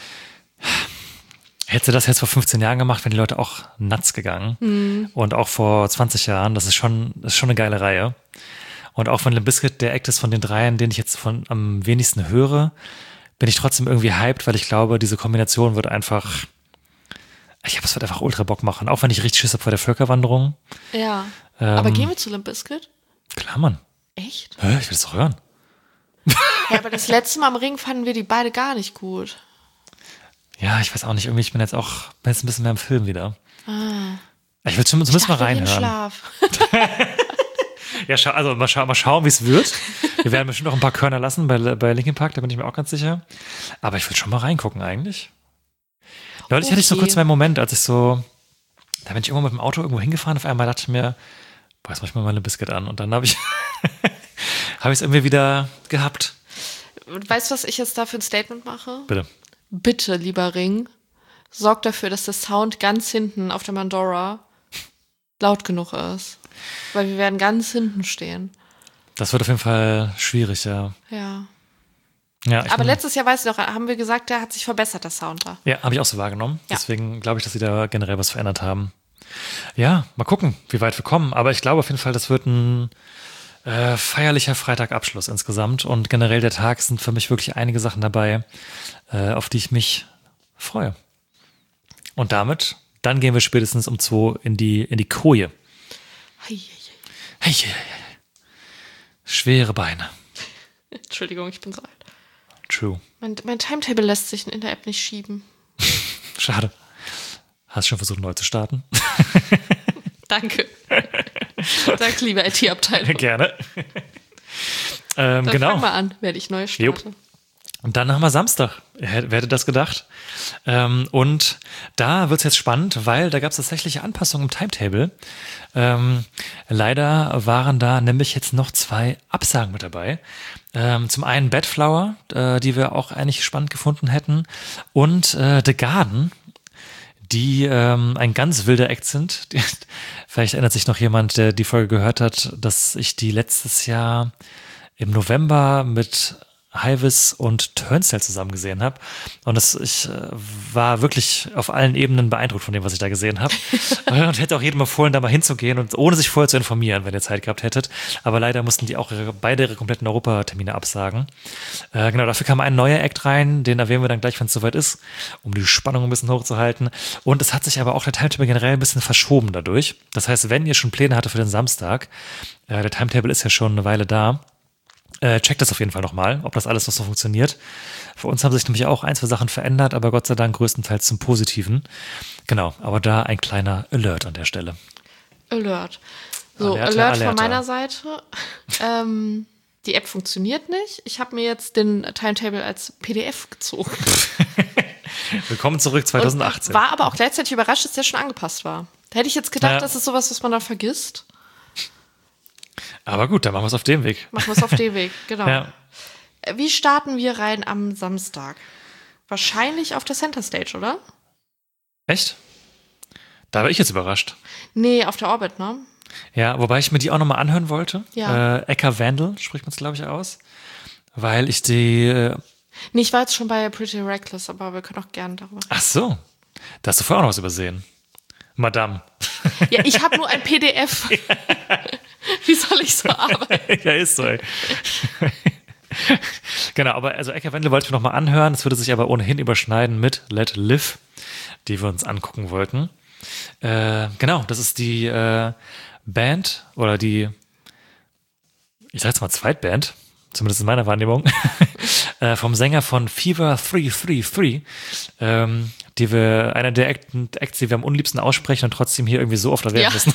hätte das jetzt vor fünfzehn Jahren gemacht, wären die Leute auch nuts gegangen. Mhm. Und auch vor zwanzig Jahren, das ist schon, das ist schon eine geile Reihe. Und auch wenn Limp Bizkit der Act ist von den dreien, den ich jetzt von am wenigsten höre, bin ich trotzdem irgendwie hyped, weil ich glaube, diese Kombination wird einfach, ich glaube, es wird einfach ultra Bock machen. Auch wenn ich richtig Schiss habe vor der Völkerwanderung. Ja. Ähm, Aber gehen wir zu Limp Bizkit? Klar, Mann. Echt? Hä, ich will das doch hören. Ja, aber das letzte Mal am Ring fanden wir die beide gar nicht gut. Ja, ich weiß auch nicht, irgendwie, ich bin jetzt auch, bin jetzt ein bisschen mehr im Film wieder. Ah. Ich will zumindest Ich mal dachte, wie im reinhören. Schlaf. Ja, schau, also mal, scha mal schauen, wie es wird. Wir werden bestimmt noch ein paar Körner lassen bei, bei Linkin Park, da bin ich mir auch ganz sicher. Aber ich will schon mal reingucken eigentlich. Neulich hatte ich so Okay. kurz meinen Moment, als ich so, da bin ich irgendwo mit dem Auto irgendwo hingefahren, auf einmal dachte ich mir, boah, jetzt mach ich mal meine Biscuit an. Und dann habe ich habe ich es irgendwie wieder gehabt. Weißt du, was ich jetzt da für ein Statement mache? Bitte. Bitte, lieber Ring, sorg dafür, dass der Sound ganz hinten auf der Mandora laut genug ist. Weil wir werden ganz hinten stehen. Das wird auf jeden Fall schwierig, ja. Ja. ja ich Aber mein, letztes Jahr, weißt du noch, haben wir gesagt, der hat sich verbessert, der Sound da. Ja, habe ich auch so wahrgenommen. Ja. Deswegen glaube ich, dass sie da generell was verändert haben. Ja, mal gucken, wie weit wir kommen. Aber ich glaube auf jeden Fall, das wird ein äh, feierlicher Freitagabschluss insgesamt. Und generell der Tag sind für mich wirklich einige Sachen dabei, äh, auf die ich mich freue. Und damit, dann gehen wir spätestens um zwei in die, in die Koje. Hei, hei, Hey, hey, hey. Schwere Beine. hei. Entschuldigung, ich bin so alt. True. Mein, mein Timetable lässt sich in der App nicht schieben. Schade. Hast du schon versucht, neu zu starten? Danke. Danke, liebe I T-Abteilung. Gerne. ähm, Dann genau. fang mal an, werde ich neu starte. Jupp. Und dann haben wir Samstag. Wer hätte das gedacht? Ähm, und da wird es jetzt spannend, weil da gab es tatsächlich Anpassungen im Timetable. Ähm, leider waren da nämlich jetzt noch zwei Absagen mit dabei. Ähm, zum einen Bedflower, äh, die wir auch eigentlich spannend gefunden hätten. Und äh, The Garden, die ähm, ein ganz wilder Act sind. Die, vielleicht erinnert sich noch jemand, der die Folge gehört hat, dass ich die letztes Jahr im November mit Hivis und Turnstile zusammen gesehen habe. Und das, ich äh, war wirklich auf allen Ebenen beeindruckt von dem, was ich da gesehen habe. Und hätte auch jedem empfohlen, da mal hinzugehen und ohne sich vorher zu informieren, wenn ihr Zeit gehabt hättet. Aber leider mussten die auch ihre, beide ihre kompletten Europatermine absagen. Äh, genau, dafür kam ein neuer Act rein, den erwähnen wir dann gleich, wenn es soweit ist, um die Spannung ein bisschen hochzuhalten. Und es hat sich aber auch der Timetable generell ein bisschen verschoben dadurch. Das heißt, wenn ihr schon Pläne hattet für den Samstag, äh, der Timetable ist ja schon eine Weile da, Äh, checkt das auf jeden Fall nochmal, ob das alles noch so funktioniert. Für uns haben sich nämlich auch ein, zwei Sachen verändert, aber Gott sei Dank größtenteils zum Positiven. Genau, aber da ein kleiner Alert an der Stelle. Alert. So, Alerta, Alert Alerta. von meiner Seite. ähm, die App funktioniert nicht. Ich habe mir jetzt den Timetable als P D F gezogen. Willkommen zurück zwanzig achtzehn. Und war aber auch gleichzeitig überrascht, dass der schon angepasst war. Da hätte ich jetzt gedacht, Ja. das ist sowas, was man dann vergisst. Aber gut, dann machen wir es auf dem Weg. Machen wir es auf dem Weg, genau. Ja. Wie starten wir rein am Samstag? Wahrscheinlich auf der Center Stage, oder? Echt? Da war ich jetzt überrascht. Nee, auf der Orbit, ne? Ja, wobei ich mir die auch nochmal anhören wollte. Ja. Äh, Eka Vandal spricht man es, glaube ich, aus. Weil ich die. Äh, Nee, ich war jetzt schon bei Pretty Reckless, aber wir können auch gerne darüber reden. ach so. Da hast du vorher auch noch was übersehen. Madame. Ja, ich habe nur ein P D F. Wie soll ich so arbeiten? Ja, ist so, ey. Genau, aber also Eka Wendel wollte ich mir nochmal anhören. Das würde sich aber ohnehin überschneiden mit Let Live, die wir uns angucken wollten. Äh, genau, das ist die äh, Band oder die, ich sag jetzt mal Zweitband, zumindest in meiner Wahrnehmung, äh, vom Sänger von Fever drei drei drei, ähm, die wir, einer der Acts, die wir am unliebsten aussprechen und trotzdem hier irgendwie so oft erwähnen Ja. müssen.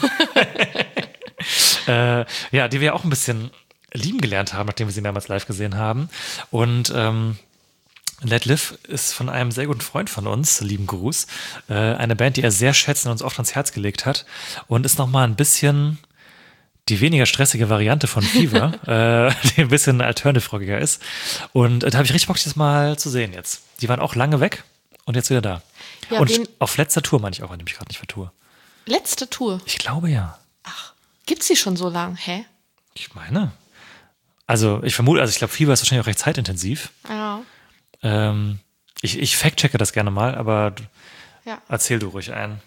Äh, ja, die wir auch ein bisschen lieben gelernt haben, nachdem wir sie mehrmals live gesehen haben. Und ähm, Let Live ist von einem sehr guten Freund von uns, lieben Gruß, äh, eine Band, die er sehr schätzt und uns oft ans Herz gelegt hat und ist nochmal ein bisschen die weniger stressige Variante von Fever, äh, die ein bisschen alternative-rockiger ist. Und äh, da habe ich richtig Bock, das mal zu sehen jetzt. Die waren auch lange weg und jetzt wieder da. Ja, und wen- auf letzter Tour meine ich auch, wenn ich mich gerade nicht vertue. Letzte Tour. Ich glaube ja. Gibt's die schon so lang? Hä? Ich meine. Also ich vermute, also ich glaube, Fever ist wahrscheinlich auch recht zeitintensiv. Ja. Ähm, ich ich fact-checke das gerne mal, aber Ja. erzähl du ruhig ein.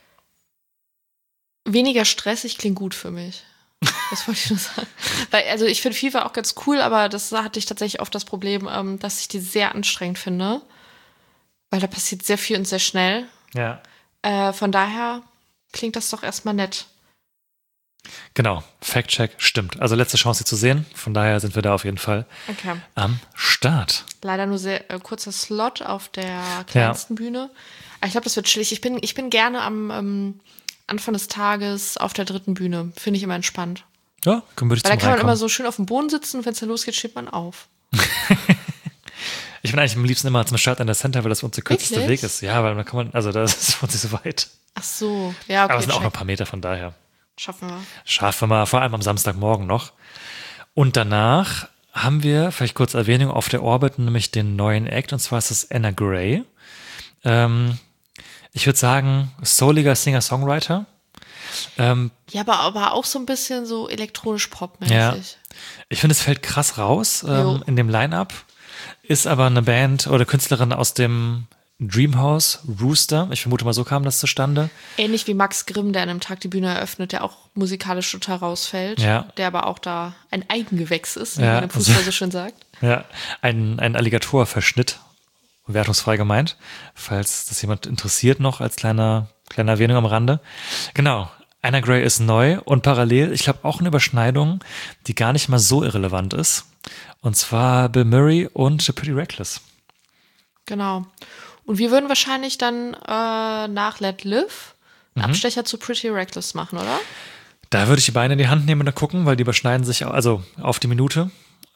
Weniger stressig klingt gut für mich. Das wollte ich nur sagen. Weil, also ich finde FIFA auch ganz cool, aber das hatte ich tatsächlich oft das Problem, ähm, dass ich die sehr anstrengend finde. Weil da passiert sehr viel und sehr schnell. Ja. Äh, von daher klingt das doch erstmal nett. Genau, Fact-check, stimmt. Also letzte Chance, sie zu sehen. Von daher sind wir da auf jeden Fall Okay. am Start. Leider nur sehr äh, kurzer Slot auf der kleinsten Bühne. Aber ich glaube, das wird chillig. Ich bin, ich bin gerne am ähm, Anfang des Tages auf der dritten Bühne. Finde ich immer entspannt. Ja, können wir dich Weil da zum kann man immer Reinkommen. so schön auf dem Boden sitzen und wenn es dann losgeht, steht man auf. Ich bin eigentlich am liebsten immer zum Start an der Center, weil das für uns der kürzeste Wirklich? Weg ist. Ja, weil dann kann man, also das ist für uns nicht so weit. Ach so. Ja, okay. Aber es sind auch check. noch ein paar Meter, von daher. Schaffen wir. Schaffen wir, vor allem am Samstagmorgen noch. Und danach haben wir, vielleicht kurz Erwähnung, auf der Orbit nämlich den neuen Act, und zwar ist das Anna Gray. Ähm, ich würde sagen, souliger Singer-Songwriter. Ähm, Ja, aber, aber auch so ein bisschen so elektronisch popmäßig. Ja. ich finde, es fällt krass raus ähm, Jo. in dem Line-Up. Ist aber eine Band oder Künstlerin aus dem Dreamhouse, Rooster. Ich vermute mal, so kam das zustande. Ähnlich wie Max Grimm, der an einem Tag die Bühne eröffnet, der auch musikalisch total rausfällt. Ja. Der aber auch da ein Eigengewächs ist, wie Ja, man im Fußball also- so schön sagt. Ja, ein, ein Alligatorverschnitt, wertungsfrei gemeint, falls das jemand interessiert noch, als kleiner, kleine Erwähnung am Rande. Genau, Anna Gray ist neu und parallel, ich glaube, auch eine Überschneidung, die gar nicht mal so irrelevant ist. Und zwar Bill Murray und The Pretty Reckless. Genau. Und wir würden wahrscheinlich dann äh, nach Let Live einen Mhm. Abstecher zu Pretty Reckless machen, oder? Da würde ich die Beine in die Hand nehmen und da gucken, weil die überschneiden sich, au- also auf die Minute.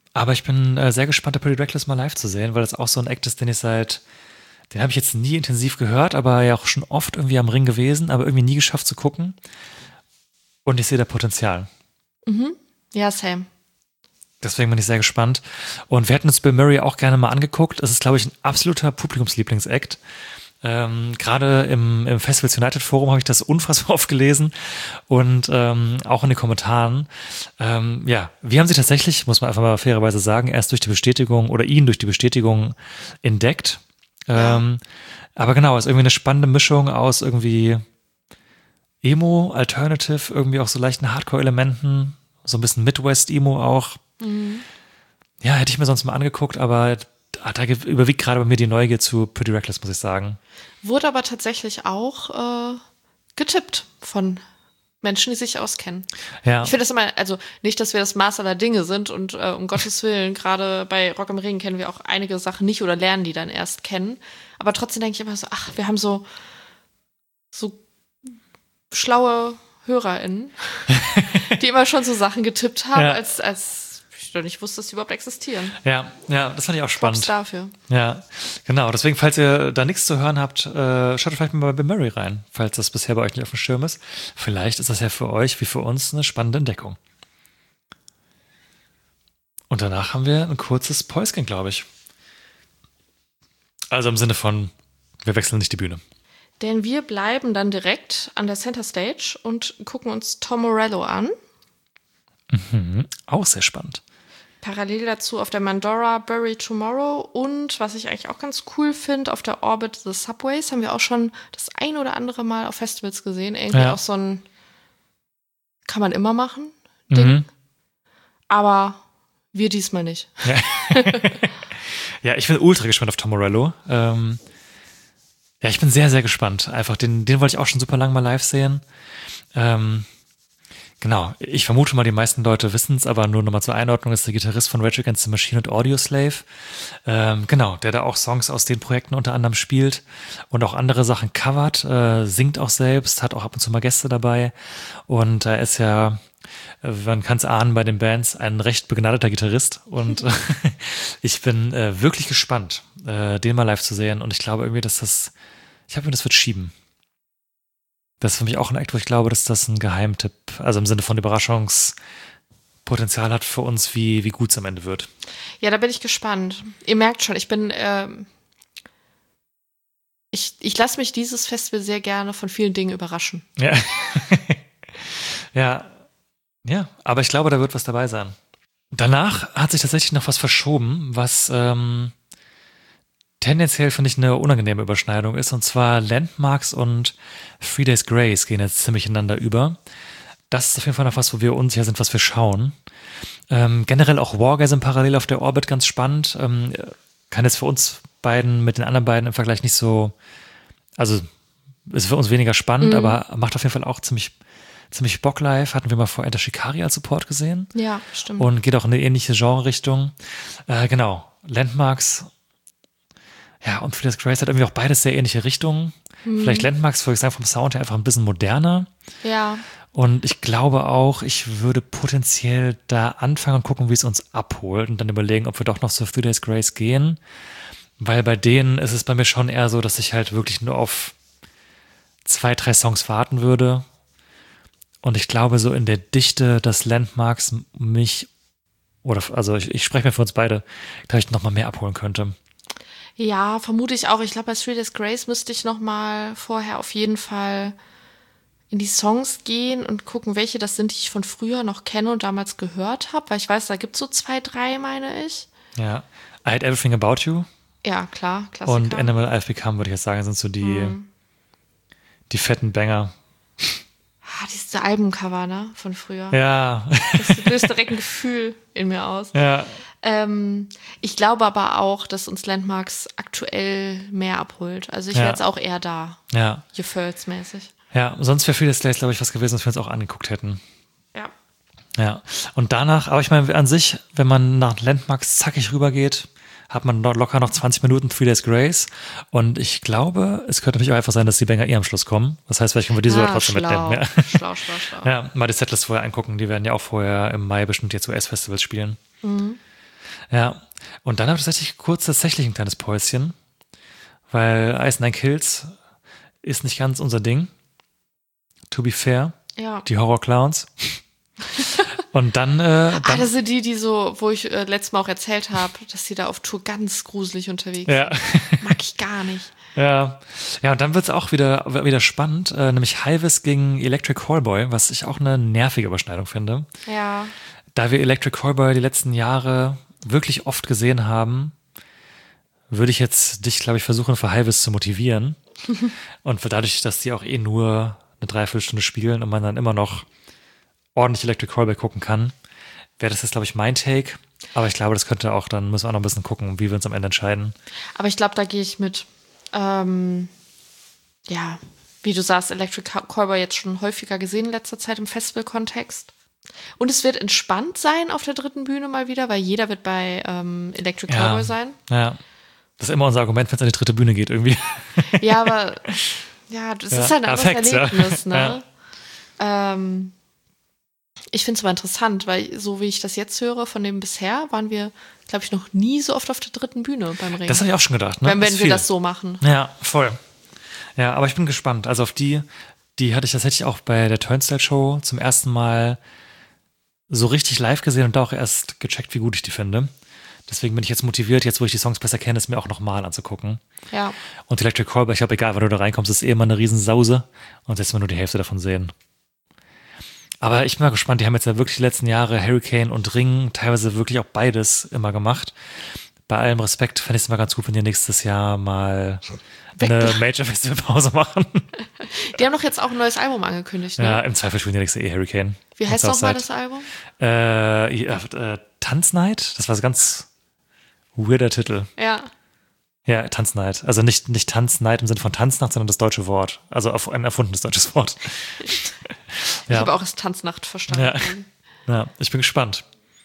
aber ich bin äh, sehr gespannt, der Pretty Reckless mal live zu sehen, weil das auch so ein Act ist, den ich seit, den habe ich jetzt nie intensiv gehört, aber ja auch schon oft irgendwie am Ring gewesen, aber irgendwie nie geschafft zu gucken. Und ich sehe da Potenzial. Mhm. Ja, same. Deswegen bin ich sehr gespannt. Und wir hätten uns Bill Murray auch gerne mal angeguckt. Es ist, glaube ich, ein absoluter Publikumslieblingsact. Ähm, Gerade im, im Festivals United Forum habe ich das unfassbar oft gelesen und ähm, auch in den Kommentaren. Ähm, ja, wir haben sie tatsächlich, muss man einfach mal fairerweise sagen, erst durch die Bestätigung oder ihn durch die Bestätigung entdeckt. Ja. Ähm, aber genau, ist irgendwie eine spannende Mischung aus irgendwie Emo, Alternative, irgendwie auch so leichten Hardcore-Elementen, so ein bisschen Midwest-Emo auch. Mhm. Ja, hätte ich mir sonst mal angeguckt, aber da überwiegt gerade bei mir die Neugier zu Pretty Reckless, muss ich sagen. Wurde aber tatsächlich auch äh, getippt von Menschen, die sich auskennen. Ja. Ich finde das immer, also nicht, dass wir das Maß aller Dinge sind und äh, um Gottes Willen, gerade bei Rock am Ring kennen wir auch einige Sachen nicht oder lernen die dann erst kennen. Aber trotzdem denke ich immer so, ach, wir haben so, so schlaue HörerInnen, die immer schon so Sachen getippt haben, Ja. als, als ich doch nicht wusste, dass die überhaupt existieren. Ja, ja, das fand ich auch Props spannend. dafür. Ja, genau. Deswegen, falls ihr da nichts zu hören habt, äh, schaut vielleicht mal bei Bill Murray rein, falls das bisher bei euch nicht auf dem Schirm ist. Vielleicht ist das ja für euch wie für uns eine spannende Entdeckung. Und danach haben wir ein kurzes Päuschen, glaube ich. Also im Sinne von, wir wechseln nicht die Bühne. Denn wir bleiben dann direkt an der Center Stage und gucken uns Tom Morello an. Mhm, auch sehr spannend. Parallel dazu auf der Mandora Bury Tomorrow und, was ich eigentlich auch ganz cool finde, auf der Orbit The Subways haben wir auch schon das ein oder andere Mal auf Festivals gesehen. Irgendwie Ja. auch so ein kann man immer machen Ding. Mhm. Aber wir diesmal nicht. Ja, ich bin ultra gespannt auf Tom Morello. Ähm, ja, ich bin sehr, sehr gespannt. Einfach, den, den wollte ich auch schon super lange mal live sehen. Ähm, genau, ich vermute mal, die meisten Leute wissen es, aber nur nochmal zur Einordnung, ist der Gitarrist von Rage Against the Machine und Audioslave. Ähm, genau, der da auch Songs aus den Projekten unter anderem spielt und auch andere Sachen covert, äh, singt auch selbst, hat auch ab und zu mal Gäste dabei und er ist ja, man kann es ahnen bei den Bands, ein recht begnadeter Gitarrist und ich bin äh, wirklich gespannt, äh, den mal live zu sehen und ich glaube irgendwie, dass das, ich habe mir das wird schieben. Das ist für mich auch ein Act, wo ich glaube, dass das ein Geheimtipp, also im Sinne von Überraschungspotenzial hat für uns, wie, wie gut es am Ende wird. Ja, da bin ich gespannt. Ihr merkt schon, ich bin, ähm, ich, ich lasse mich dieses Festival sehr gerne von vielen Dingen überraschen. Ja. ja. Ja, aber ich glaube, da wird was dabei sein. Danach hat sich tatsächlich noch was verschoben, was ähm, tendenziell, finde ich, eine unangenehme Überschneidung ist. Und zwar Landmarks und Three Days Grace gehen jetzt ziemlich ineinander über. Das ist auf jeden Fall noch was, wo wir unsicher sind, was wir schauen. Ähm, generell auch Wargasm parallel auf der Orbit ganz spannend. Ähm, kann jetzt für uns beiden mit den anderen beiden im Vergleich nicht so, also ist für uns weniger spannend, Mhm. aber macht auf jeden Fall auch ziemlich ziemlich Bock live. Hatten wir mal vor Enter Shikari als Support gesehen. Ja, stimmt. Und geht auch in eine ähnliche Genre-Richtung. Äh, genau. Landmarks. Ja, und Three Days Grace hat irgendwie auch beides sehr ähnliche Richtungen. Mhm. Vielleicht Landmarks, würde ich sagen, vom Sound her einfach ein bisschen moderner. Ja. Und ich glaube auch, ich würde potenziell da anfangen und gucken, wie es uns abholt und dann überlegen, ob wir doch noch zu Three Days Grace gehen. Weil bei denen ist es bei mir schon eher so, dass ich halt wirklich nur auf zwei, drei Songs warten würde. Und ich glaube, so in der Dichte des Landmarks mich, oder also ich, ich spreche mir für uns beide, glaube ich, noch mal mehr abholen könnte. Ja, vermute ich auch. Ich glaube, bei Three Days Grace müsste ich noch mal vorher auf jeden Fall in die Songs gehen und gucken, welche das sind, die ich von früher noch kenne und damals gehört habe. Weil ich weiß, da gibt es so zwei, drei, meine ich. Ja, I Hate Everything About You. Ja, klar, Klassiker. Und Animal I've Become, würde ich jetzt sagen, sind so die, Mhm. die fetten Banger. Ah, diese Albumcover, ne, von früher. Ja, Das löst direkt ein Gefühl in mir aus. ja, Ähm, ich glaube aber auch, dass uns Landmarks aktuell mehr abholt. Also ich Ja. wäre jetzt auch eher da, ja. Gefühlsmäßig. Ja, sonst wäre Three Days Grace, glaube ich, was gewesen, was wir uns auch angeguckt hätten. Ja. Ja, und danach, aber ich meine, an sich, wenn man nach Landmarks zackig rübergeht, hat man dort locker noch zwanzig Minuten Three Days Grace. Und ich glaube, es könnte natürlich auch einfach sein, dass die Banger eh am Schluss kommen. Das heißt, vielleicht können wir die so Ah, trotzdem schlau. mitnehmen. Schlau, schlau, schlau. Ja. ja, mal die Setlist vorher angucken. Die werden ja auch vorher im Mai bestimmt jetzt U S-Festivals spielen. Mhm. Ja, und dann habe ich tatsächlich kurz tatsächlich ein kleines Päuschen, weil Ice Nine Kills ist nicht ganz unser Ding. To be fair. Ja. Die Horror-Clowns. Und dann, äh, Ah, dann das sind die, die so, wo ich äh, letztes Mal auch erzählt habe, dass die da auf Tour ganz gruselig unterwegs ja. sind. Mag ich gar nicht. Ja, ja, und dann wird's auch wieder, wieder spannend, äh, nämlich Highvis gegen Electric Callboy, was ich auch eine nervige Überschneidung finde. Ja. Da wir Electric Callboy die letzten Jahre wirklich oft gesehen haben, würde ich jetzt dich, glaube ich, versuchen, für Highvis zu motivieren. Und für dadurch, dass die auch eh nur eine Dreiviertelstunde spielen und man dann immer noch ordentlich Electric Callboy gucken kann, wäre das jetzt, glaube ich, mein Take. Aber ich glaube, das könnte auch, dann müssen wir auch noch ein bisschen gucken, wie wir uns am Ende entscheiden. Aber ich glaube, da gehe ich mit. Ähm, ja, wie du sagst, Electric Callboy jetzt schon häufiger gesehen in letzter Zeit im Festival-Kontext. Und es wird entspannt sein auf der dritten Bühne mal wieder, weil jeder wird bei ähm, Electric Ja. Callboy sein. Ja, das ist immer unser Argument, wenn es an die dritte Bühne geht irgendwie. Ja, aber ja, das Ja, ist halt ein anderes Affekt, ja. Erlebnis, ne? Ähm, ich finde es aber interessant, weil so wie ich das jetzt höre, von dem bisher waren wir, glaube ich, noch nie so oft auf der dritten Bühne beim Ring. Das habe ich auch schon gedacht. Ne? wenn Das wenn ist wir viel. das so machen. Ja, voll. Ja, aber ich bin gespannt. Also auf die, die hatte ich tatsächlich auch bei der Turnstile-Show zum ersten Mal so richtig live gesehen und da auch erst gecheckt, wie gut ich die finde. Deswegen bin ich jetzt motiviert, jetzt wo ich die Songs besser kenne, es mir auch nochmal anzugucken. Ja. Und Electric Callboy, ich glaube, egal, wann du da reinkommst, ist eh immer eine Riesensause und jetzt mal nur die Hälfte davon sehen. Aber ich bin mal gespannt, die haben jetzt ja wirklich die letzten Jahre Hurricane und Ring, teilweise wirklich auch beides immer gemacht. Bei allem Respekt fände ich es immer ganz gut, wenn die nächstes Jahr mal eine Major-Festival-Pause machen. Die haben doch jetzt auch ein neues Album angekündigt, ne? Ja, im Zweifel spielen die nächste eh Hurricane. Wie heißt Und nochmal Southside. das Album? Äh, ja, äh, Tanznight? Das war so ganz weirder Titel. Ja. Ja, Tanznight. Also nicht, nicht Tanznight im Sinne von Tanznacht, sondern das deutsche Wort. Also auf ein erfundenes deutsches Wort. Ich Ja. habe auch das Tanznacht verstanden. Ja. Ja, ich bin gespannt.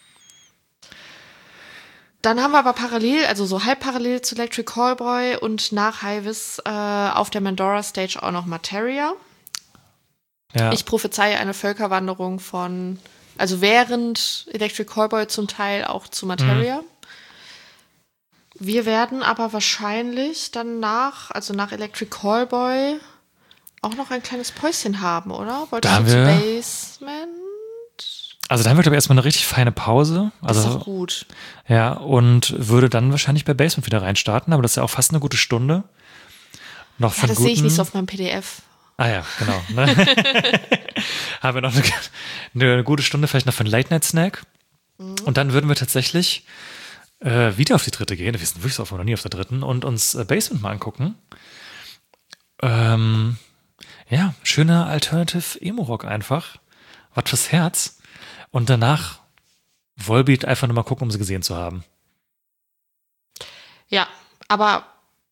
Dann haben wir aber parallel, also so halb parallel zu Electric Callboy und nach Highvis äh, auf der Mandora Stage auch noch Materia. Ja. Ich prophezeie eine Völkerwanderung von, also während Electric Callboy zum Teil auch zu Materia. Mhm. Wir werden aber wahrscheinlich dann nach, also nach Electric Callboy auch noch ein kleines Päuschen haben, oder? Wolltest Da du haben zu wir- Basement? Also dann wird aber erstmal eine richtig feine Pause. Das ist Also doch gut. ja, und würde dann wahrscheinlich bei Basement wieder reinstarten, aber das ist ja auch fast eine gute Stunde. Noch Ja, von das sehe ich guten- nicht so auf meinem P D F. Ah ja, genau. Ne? Haben wir noch eine, eine gute Stunde, vielleicht noch für einen Late-Night-Snack. Mhm. Und dann würden wir tatsächlich äh, wieder auf die dritte gehen. Wir sind wirklich so oft noch nie auf der dritten und uns äh, Basement mal angucken. Ähm, ja, schöner Alternative Emo-Rock einfach. Was fürs Herz. Und danach Volbeat einfach nur mal gucken, um sie gesehen zu haben. Ja, aber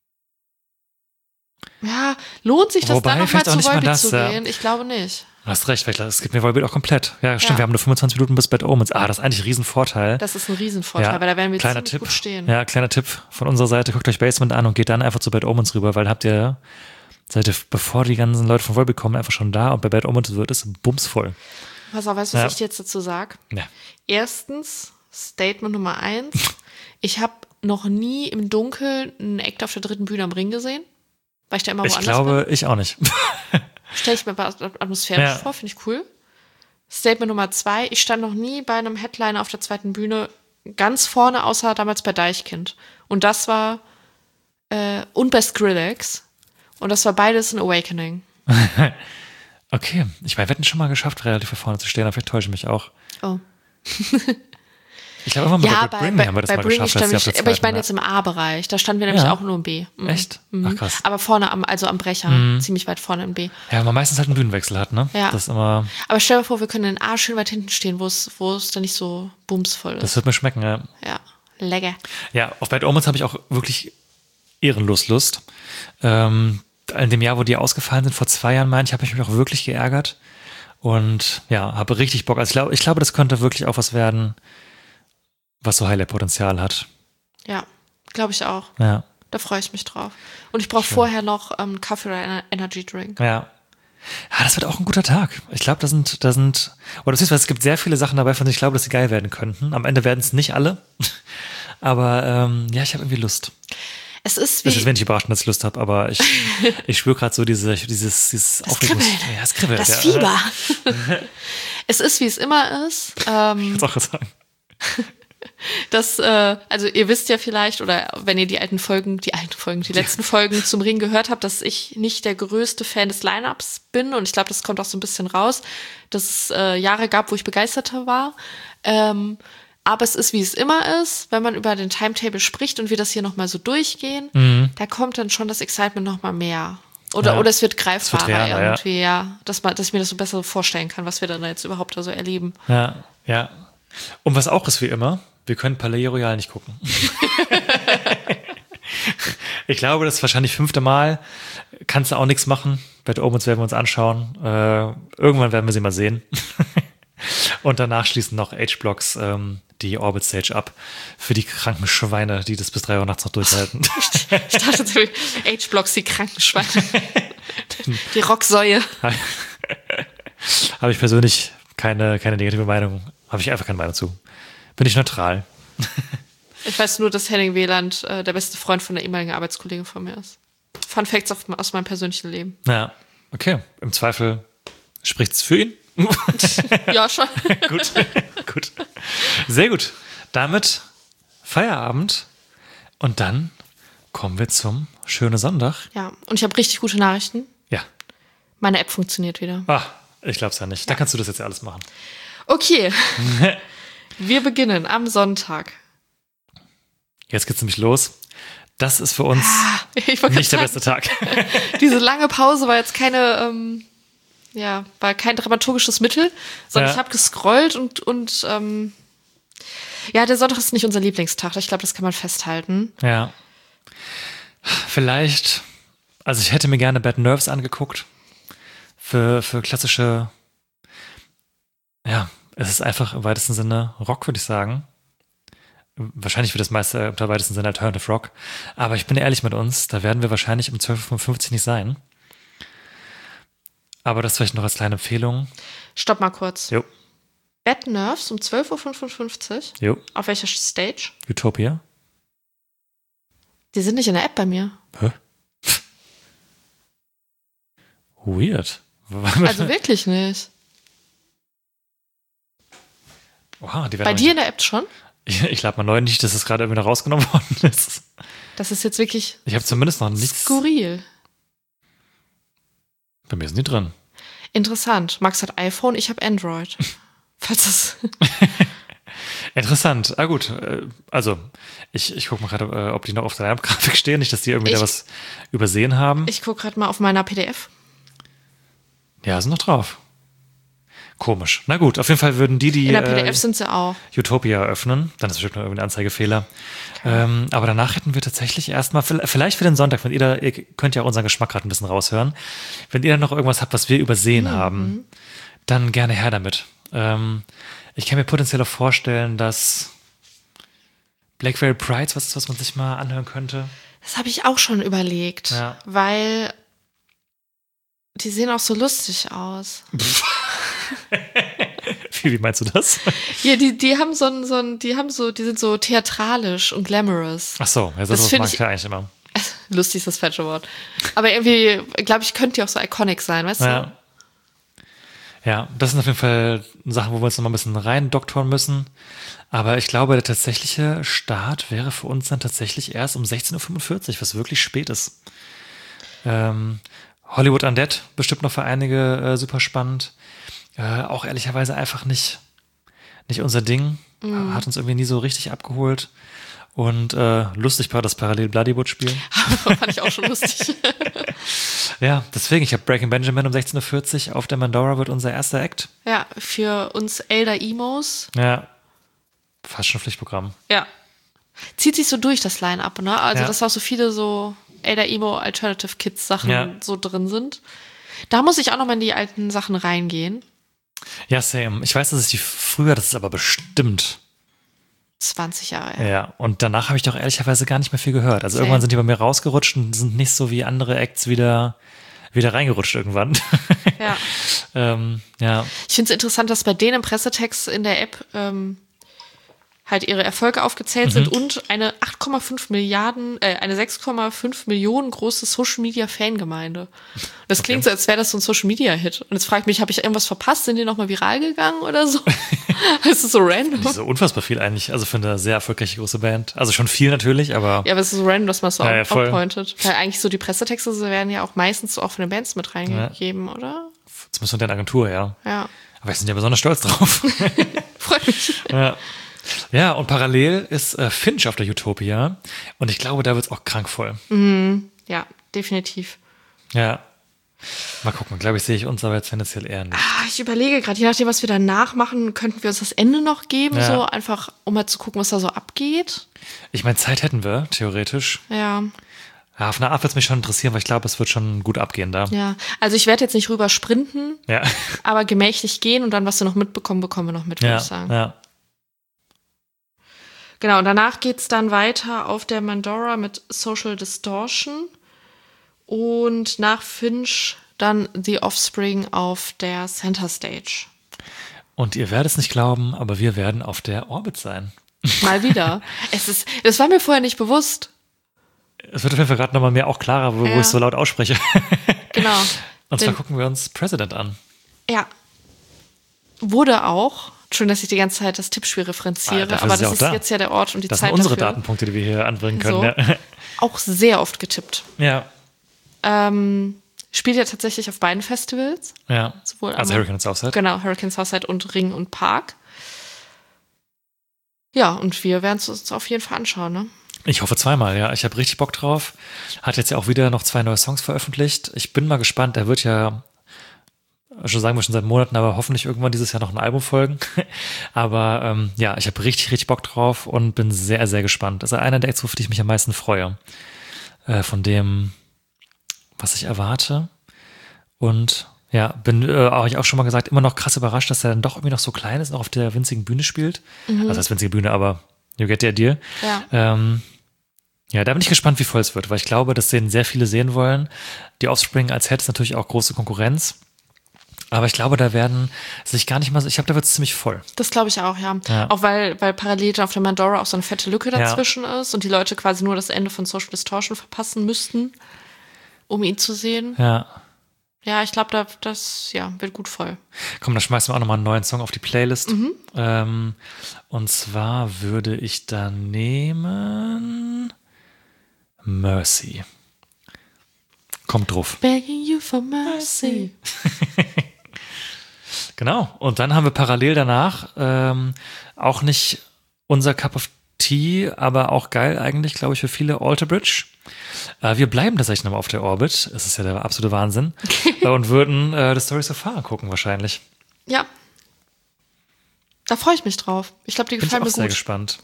ja, lohnt sich das Wobei, dann nochmal vielleicht auch zu nicht mal Volbeat das, zu ja. gehen? Ich glaube nicht. Du hast recht, vielleicht, es gibt mir Volbeat auch komplett. Ja, stimmt, Ja. wir haben nur fünfundzwanzig Minuten bis Bad Omens. Ah, das ist eigentlich ein Riesenvorteil. Das ist ein Riesenvorteil, Ja, weil da werden wir kleiner ziemlich Tipp. gut stehen. Ja, kleiner Tipp von unserer Seite. Guckt euch Basement an und geht dann einfach zu Bad Omens rüber, weil habt ihr, seid ihr, bevor die ganzen Leute von Volbeat kommen, einfach schon da und bei Bad Omens wird es bumsvoll. Pass auf, weißt du, was Ja. ich dir jetzt dazu sage? Ja. Erstens, Statement Nummer eins. Ich habe noch nie im Dunkeln einen Act auf der dritten Bühne am Ring gesehen, weil ich da immer Ich woanders glaube, ich auch nicht. bin. Stelle ich mir aber atmosphärisch Ja. vor, finde ich cool. Statement Nummer zwei, ich stand noch nie bei einem Headliner auf der zweiten Bühne ganz vorne, außer damals bei Deichkind. Und das war, äh, und bei Skrillex. Und das war beides ein Awakening. Okay, ich meine, wir hätten schon mal geschafft, relativ vor vorne zu stehen, aber vielleicht täusche ich mich auch. Oh. Ich glaube, immer Ja, bei bei, Bring bei, haben wir das bei mal Bring geschafft. stand als die ich, auf der aber ich zweiten meine jetzt im A-Bereich. Da standen wir nämlich Ja. auch nur im B. Mhm. Echt? Mhm. Ach, krass. Aber vorne am, also am Brecher, ziemlich weit vorne im B. Ja, weil man meistens halt einen Bühnenwechsel hat, ne? Ja. Das ist immer, Aber stell dir vor, wir können in A schön weit hinten stehen, wo es, wo es dann nicht so bumsvoll ist. das wird mir schmecken, ja. Ja, lecker. Ja, auf Bad Omens habe ich auch wirklich ehrenlos Lust. Ähm, in dem Jahr, wo die ausgefallen sind, vor zwei Jahren, meine ich, habe ich mich auch wirklich geärgert. Und ja, habe richtig Bock. Also ich glaube, ich glaube, das könnte wirklich auch was werden, was so Highlight-Potenzial hat. Ja, glaube ich auch. Ja, Da freue ich mich drauf. Und ich brauche vorher noch ähm, Kaffee oder Ener- Energy Drink. ja. Ja, das wird auch ein guter Tag. Ich glaube, da sind, da sind, oder du siehst, es gibt sehr viele Sachen dabei, von denen ich glaube, dass sie geil werden könnten. Am Ende werden es nicht alle. Aber ähm, ja, ich habe irgendwie Lust. Es ist Das wie ist, wenn ich überrascht, dass ich Lust habe, aber ich, ich spüre gerade so diese, dieses, dieses das Aufregungs- Kribbeln, Ja, das Kribbeln. das ja. Fieber. Es ist, wie es immer ist. Ähm, Kannst auch sagen. Das, äh, also ihr wisst ja vielleicht, oder wenn ihr die alten Folgen, die alten Folgen, die letzten Folgen zum Ring gehört habt, dass ich nicht der größte Fan des Line-Ups bin. Und ich glaube, das kommt auch so ein bisschen raus, dass es äh, Jahre gab, wo ich begeisterter war. Ähm, aber es ist, wie es immer ist, wenn man über den Timetable spricht und wir das hier nochmal so durchgehen, Mhm. da kommt dann schon das Excitement nochmal mehr. Oder, Ja. oder es wird greifbarer realer, ja. irgendwie, ja. Dass, man, dass ich mir das so besser vorstellen kann, was wir dann jetzt überhaupt da so erleben. Ja, ja. Und was auch ist wie immer, wir können Palais Royal nicht gucken. Ich glaube, das ist wahrscheinlich fünfte Mal. Kannst du auch nichts machen. Bad Omens werden wir uns anschauen. Äh, irgendwann werden wir sie mal sehen. Und danach schließen noch H-Blocks ähm, die Orbit Stage ab. Für die kranken Schweine, die das bis drei Uhr nachts noch durchhalten. Ich dachte, H-Blocks, die Krankenschweine. Die Rocksäue. Habe ich persönlich keine, keine negative Meinung. Habe ich einfach keine Meinung zu. Bin ich neutral. Ich weiß nur, dass Henning Wieland äh, der beste Freund von der ehemaligen Arbeitskollegin von mir ist. Fun Facts auf, aus meinem persönlichen Leben. Ja, okay. Im Zweifel spricht es für ihn. Ja, schon. Gut, gut. Sehr gut. Damit Feierabend. Und dann kommen wir zum schönen Sonntag. Ja, und ich habe richtig gute Nachrichten. Ja. Meine App funktioniert wieder. Ah, ich glaube es ja nicht. Da kannst du das jetzt ja alles machen. Okay. Wir beginnen am Sonntag. Jetzt geht's nämlich los. Das ist für uns Ich wollte nicht der gerade beste Tag. sagen, diese lange Pause war jetzt keine, ähm, ja, war kein dramaturgisches Mittel, sondern Ja. ich habe gescrollt und, und ähm, ja, der Sonntag ist nicht unser Lieblingstag. Ich glaube, das kann man festhalten. Ja. Vielleicht, also ich hätte mir gerne Bad Nerves angeguckt. Für, für klassische, ja, es ist einfach im weitesten Sinne Rock, würde ich sagen. Wahrscheinlich wird das meiste im weitesten Sinne Alternative Rock. Aber ich bin ehrlich mit uns, da werden wir wahrscheinlich um zwölf Uhr fünfundfünfzig nicht sein. Aber das vielleicht noch als kleine Empfehlung. Stopp mal kurz. Jo, Bad Nerves um zwölf Uhr fünfundfünfzig. jo, Auf welcher Stage? Utopia. Die sind nicht in der App bei mir. Hä? Weird. Also wirklich nicht. Oha, die werden Bei auch dir in der App schon? Ich, ich lade mal neu nicht, dass es gerade irgendwie noch rausgenommen worden ist. Das ist jetzt wirklich Ich habe zumindest noch nichts. skurril. Bei mir sind die drin. Interessant. Max hat iPhone, ich habe Android. Falls das. Interessant. Ah gut, äh, also ich, ich gucke mal gerade, äh, ob die noch auf der Grafik stehen, nicht, dass die irgendwie Ich- da was übersehen haben. Ich gucke gerade mal auf meiner P D F. Ja, sind noch drauf. Komisch. Na gut, auf jeden Fall würden die, die In der P D F äh, sind sie auch. Utopia öffnen. Dann ist bestimmt noch irgendein Anzeigefehler. Ähm, aber danach hätten wir tatsächlich erstmal, vielleicht für den Sonntag, wenn ihr da, ihr könnt ja auch unseren Geschmack gerade ein bisschen raushören. Wenn ihr da noch irgendwas habt, was wir übersehen haben, dann gerne her damit. Ähm, ich kann mir potenziell auch vorstellen, dass Black Veil Pride was ist, was man sich mal anhören könnte. Das habe ich auch schon überlegt. Ja. Weil die sehen auch so lustig aus. Wie, wie meinst du das? Ja, die, die haben so ein, so ein, die haben so, die sind so theatralisch und glamorous. Ach so, ja, das, Das das find mag ich- ich ja eigentlich immer. Lustig ist das falsche Wort. Aber irgendwie, glaube ich, könnte die auch so iconic sein, weißt du? Ja. Ja, das sind auf jeden Fall Sachen, wo wir uns noch mal ein bisschen rein doktoren müssen. Aber ich glaube, der tatsächliche Start wäre für uns dann tatsächlich erst um sechzehn Uhr fünfundvierzig, was wirklich spät ist. Ähm, Hollywood Undead bestimmt noch für einige äh, super spannend. Äh, auch ehrlicherweise einfach nicht, nicht unser Ding. Mhm. Hat uns irgendwie nie so richtig abgeholt. Und äh, lustig war das parallel Bloodywood spielen. Fand ich auch schon lustig. Ja, deswegen, ich habe Breaking Benjamin um sechzehn Uhr vierzig. Auf der Mandora wird unser erster Act. Ja, für uns Elder Emos. Ja, fast schon Pflichtprogramm. Ja. Zieht sich so durch, das Line-Up, ne? Also, Ja. dass auch so viele so Elder Emo Alternative Kids Sachen Ja. so drin sind. Da muss ich auch noch mal in die alten Sachen reingehen. Ja, same. Ich weiß, dass es die früher, das ist aber bestimmt. zwanzig Jahre. Ja, Ja. und danach habe ich doch ehrlicherweise gar nicht mehr viel gehört. Also Same. irgendwann sind die bei mir rausgerutscht und sind nicht so wie andere Acts wieder, wieder reingerutscht irgendwann. Ja. ähm, ja. Ich finde es interessant, dass bei denen im Pressetext in der App ähm, halt ihre Erfolge aufgezählt mhm. sind und eine acht Komma fünf Milliarden, äh, eine sechs Komma fünf Millionen große Social-Media-Fangemeinde. Das okay. klingt so, als wäre das so ein Social-Media-Hit. Und jetzt frage ich mich, habe ich irgendwas verpasst? Sind die nochmal viral gegangen oder so? Das ist so random. Das ist so unfassbar viel eigentlich, also für eine sehr erfolgreiche große Band. Also schon viel natürlich, aber... Ja, aber es ist so random, dass man es so ja, ja, aufpointet. Weil eigentlich so die Pressetexte werden ja auch meistens so auch von den Bands mit reingegeben, ja. oder? Zumindest von der Agentur, ja. Ja. Aber wir sind ja besonders stolz drauf. Freut mich. Ja. Ja, und parallel ist äh, Finch auf der Utopia. Und ich glaube, da wird es auch krankvoll. Mhm. Ja, definitiv. Ja. Mal gucken, glaube ich, sehe ich uns aber jetzt tendenziell eher nicht. Ah, ich überlege gerade, je nachdem, was wir danach machen, könnten wir uns das Ende noch geben, ja. so einfach, um mal zu gucken, was da so abgeht. Ich meine, Zeit hätten wir, theoretisch. Ja. Ja, auf eine Art wird es mich schon interessieren, weil ich glaube, es wird schon gut abgehen da. Ja, also ich werde jetzt nicht rüber sprinten, ja. aber gemächlich gehen und dann, was wir noch mitbekommen, bekommen wir noch mit, würde ja, ich sagen. Ja. Genau, und danach geht's dann weiter auf der Mandora mit Social Distortion und nach Finch dann The Offspring auf der Center Stage. Und ihr werdet es nicht glauben, aber wir werden auf der Orbit sein. Mal wieder. es ist, das war mir vorher nicht bewusst. Es wird auf jeden Fall gerade nochmal mehr auch klarer, wo, ja. wo ich so laut ausspreche. Genau. Und zwar Den, gucken wir uns President an. Ja. Wurde auch, schön, dass ich die ganze Zeit das Tippspiel referenziere, ah, aber das ist da. jetzt ja der Ort und die das Zeit sind unsere dafür. Datenpunkte, die wir hier anbringen können. So. Ja. Auch sehr oft getippt. Ja. Ähm, spielt ja tatsächlich auf beiden Festivals. Ja. Sowohl also Hurricane Southside. Genau, Hurricane Southside und Ring und Park. Ja, und wir werden es uns auf jeden Fall anschauen, ne? Ich hoffe zweimal, ja. Ich habe richtig Bock drauf. Hat jetzt ja auch wieder noch zwei neue Songs veröffentlicht. Ich bin mal gespannt. Er wird ja, schon sagen wir schon seit Monaten, aber hoffentlich irgendwann dieses Jahr noch ein Album folgen. aber ähm, ja, ich habe richtig, richtig Bock drauf und bin sehr, sehr gespannt. Das ist einer der Acts, auf die ich mich am meisten freue. Äh, von dem, was ich erwarte. Und ja, bin, äh, habe ich auch schon mal gesagt, immer noch krass überrascht, dass er dann doch irgendwie noch so klein ist und auch auf der winzigen Bühne spielt. Mhm. Also als winzige Bühne, aber you get the idea. Ja. Ähm, ja, da bin ich gespannt, wie voll es wird, weil ich glaube, dass den sehr viele sehen wollen. Die Offspring als Head ist natürlich auch große Konkurrenz. Aber ich glaube, da werden sich gar nicht mal so, ich glaube, da wird es ziemlich voll. Das glaube ich auch, ja. ja. Auch weil, weil parallel auf der Mandora auch so eine fette Lücke dazwischen ja. ist und die Leute quasi nur das Ende von Social Distortion verpassen müssten, um ihn zu sehen. Ja. Ja, ich glaube, da, das ja, wird gut voll. Komm, dann schmeißen wir auch nochmal einen neuen Song auf die Playlist. Mhm. Ähm, und zwar würde ich da nehmen Mercy. Kommt drauf. Begging you for mercy. Genau. Und dann haben wir parallel danach ähm, auch nicht unser Cup of Tea, aber auch geil eigentlich, glaube ich, für viele Alter Bridge. Äh, wir bleiben tatsächlich nochmal auf der Orbit. Es ist ja der absolute Wahnsinn. Und würden äh, The Story So Far gucken wahrscheinlich. Ja. Da freue ich mich drauf. Ich glaube, die Bin gefallen ich auch mir sehr gut. gespannt.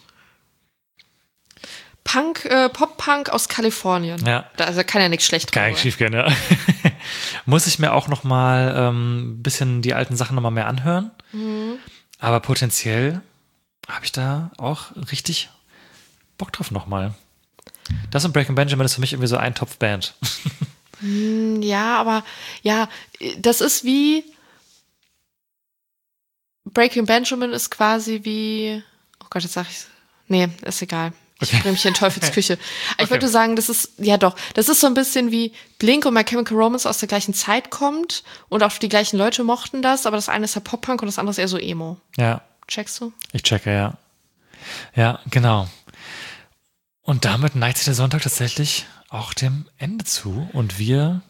Punk, äh, Pop-Punk aus Kalifornien. Ja. Da also kann ja nichts schlecht Gar nicht schief gehen, ja. Muss ich mir auch noch mal ein ähm, bisschen die alten Sachen noch mal mehr anhören. Mhm. Aber potenziell habe ich da auch richtig Bock drauf noch mal. Das und Breaking Benjamin ist für mich irgendwie so ein Topf-Band. Ja, aber ja, das ist wie Breaking Benjamin ist quasi wie, oh Gott, jetzt sag ich's. Nee, ist egal. Ich bringe mich in Teufelsküche. Ich Okay. würde sagen, das ist, ja doch, das ist so ein bisschen wie Blink und My Chemical Romance aus der gleichen Zeit kommt und auch die gleichen Leute mochten das, aber das eine ist ja Pop-Punk und das andere ist eher so Emo. Ja. Checkst du? Ich checke, ja. Ja, genau. Und damit neigt sich der Sonntag tatsächlich auch dem Ende zu und wir,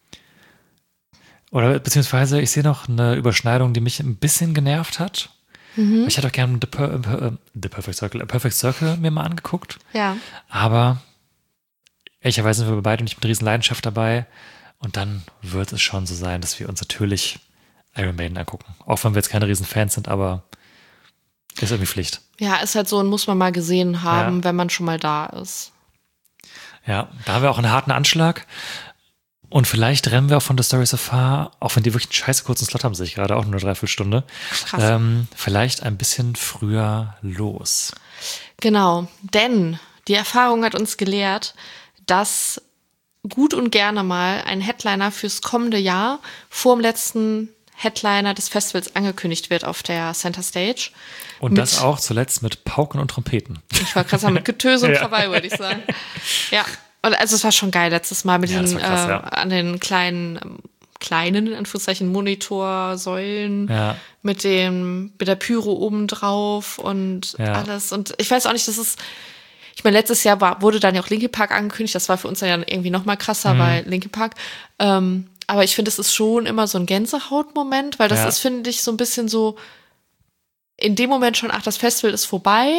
oder beziehungsweise ich sehe noch eine Überschneidung, die mich ein bisschen genervt hat. Mhm. Ich hätte auch gerne The, Per- The Perfect Circle, A Perfect Circle mir mal angeguckt. Ja. Aber ehrlicherweise sind wir beide nicht mit riesen Leidenschaft dabei. Und dann wird es schon so sein, dass wir uns natürlich Iron Maiden angucken. Auch wenn wir jetzt keine riesen Fans sind, aber ist irgendwie Pflicht. Ja, ist halt so und muss man mal gesehen haben, Ja. wenn man schon mal da ist. Ja, da haben wir auch einen harten Anschlag. Und vielleicht rennen wir auch von The Story So Far, auch wenn die wirklich einen scheiße kurzen Slot haben, sehe ich gerade, auch nur eine Dreiviertelstunde, Krass. ähm, vielleicht ein bisschen früher los. Genau, denn die Erfahrung hat uns gelehrt, dass gut und gerne mal ein Headliner fürs kommende Jahr vor dem letzten Headliner des Festivals angekündigt wird auf der Center Stage. Und Mit- das auch zuletzt mit Pauken und Trompeten. Ich wollte gerade sagen, mit Getöse und Ja. Krawall, würde ich sagen. Ja, und also es war schon geil letztes Mal mit Ja, das diesen, war krass, äh, ja. an den kleinen, ähm, kleinen, in Anführungszeichen, Monitorsäulen Ja. mit dem, mit der Pyro oben drauf und Ja. alles. Und ich weiß auch nicht, das ist, ich meine, letztes Jahr war, wurde dann ja auch Linkin Park angekündigt. Das war für uns dann ja irgendwie noch mal krasser, Mhm. weil Linkin Park. Ähm, aber ich finde, es ist schon immer so ein Gänsehautmoment, weil das Ja. ist, finde ich, so ein bisschen so in dem Moment schon, ach, das Festival ist vorbei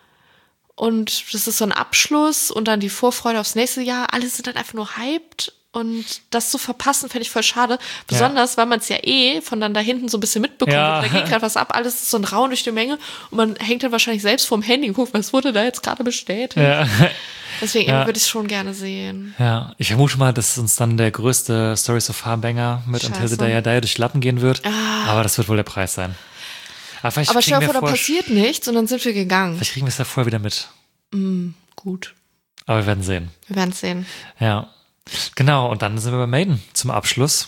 und das ist so ein Abschluss und dann die Vorfreude aufs nächste Jahr. Alle sind dann einfach nur hyped und das zu verpassen, finde ich voll schade. Besonders, weil man es ja eh von dann da hinten so ein bisschen mitbekommt. Ja. Und da geht gerade was ab, alles ist so ein Raun durch die Menge und man hängt dann wahrscheinlich selbst vorm Handy und guckt, was wurde da jetzt gerade bestätigt. Ja. Deswegen Ja. würde ich es schon gerne sehen. Ja, ich vermute mal, dass uns dann der größte Stories of Far-Banger mit Until the Scheiße. Day I Die durch die Lappen gehen wird. Aber das wird wohl der Preis sein. Aber, vielleicht Aber kriegen stell dir wir vor, da vor- passiert nichts und dann sind wir gegangen. Vielleicht kriegen wir es ja vorher wieder mit. Gut, Aber wir werden sehen. wir werden es sehen. Ja, genau. Und dann sind wir bei Maiden zum Abschluss.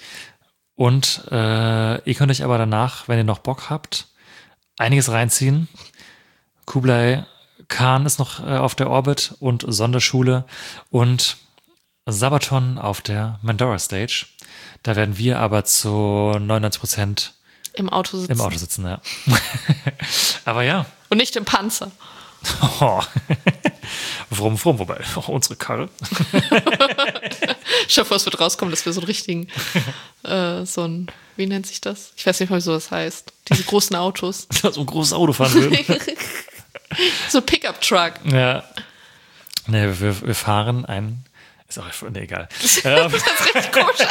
Und äh, ihr könnt euch aber danach, wenn ihr noch Bock habt, einiges reinziehen. Kublai Khan ist noch äh, auf der Orbit und Sonderschule und Sabaton auf der Mandora Stage. Da werden wir aber zu neunundneunzig Prozent Im Auto sitzen. im Auto sitzen, ja. Aber ja. Und nicht im Panzer. Oh. Warum, warum, wobei, auch unsere Karre. Ich hoffe, es wird rauskommen, dass wir so einen richtigen, äh, so ein, wie nennt sich das? Ich weiß nicht mal, wie so das heißt. Diese großen Autos. So ein großes Auto fahren würden. So Pickup-Truck. Ja. Nee, wir, wir fahren ein. Ist auch nee, egal. ähm, Das ist richtig komisch.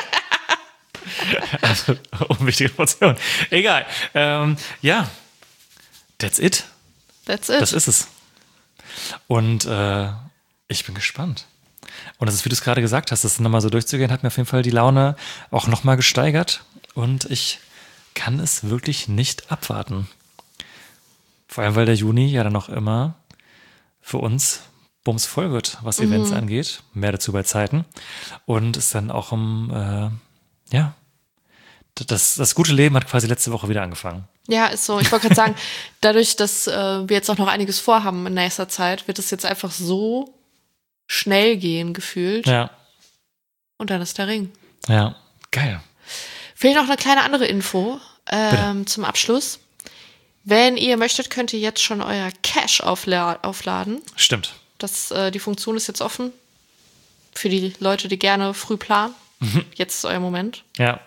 also, unwichtige Information. Egal. Ähm, ja. That's it. That's it. Das ist es. Und äh, ich bin gespannt. Und das ist, wie du es gerade gesagt hast, das nochmal so durchzugehen, hat mir auf jeden Fall die Laune auch nochmal gesteigert. Und ich kann es wirklich nicht abwarten. Vor allem, weil der Juni ja dann noch immer für uns bums voll wird, was Events angeht. Mehr dazu bei Zeiten. Und es dann auch um, äh, ja, das, das gute Leben hat quasi letzte Woche wieder angefangen. Ja, ist so. Ich wollte gerade sagen, dadurch, dass äh, wir jetzt auch noch einiges vorhaben in nächster Zeit, wird es jetzt einfach so schnell gehen, gefühlt. Ja, Und dann ist der Ring. ja, geil. Fehlt noch eine kleine andere Info ähm, zum Abschluss. Wenn ihr möchtet, könnt ihr jetzt schon euer Cash aufla- aufladen. Stimmt. Das, äh, die Funktion ist jetzt offen für die Leute, die gerne früh planen. Jetzt ist euer Moment. Ja.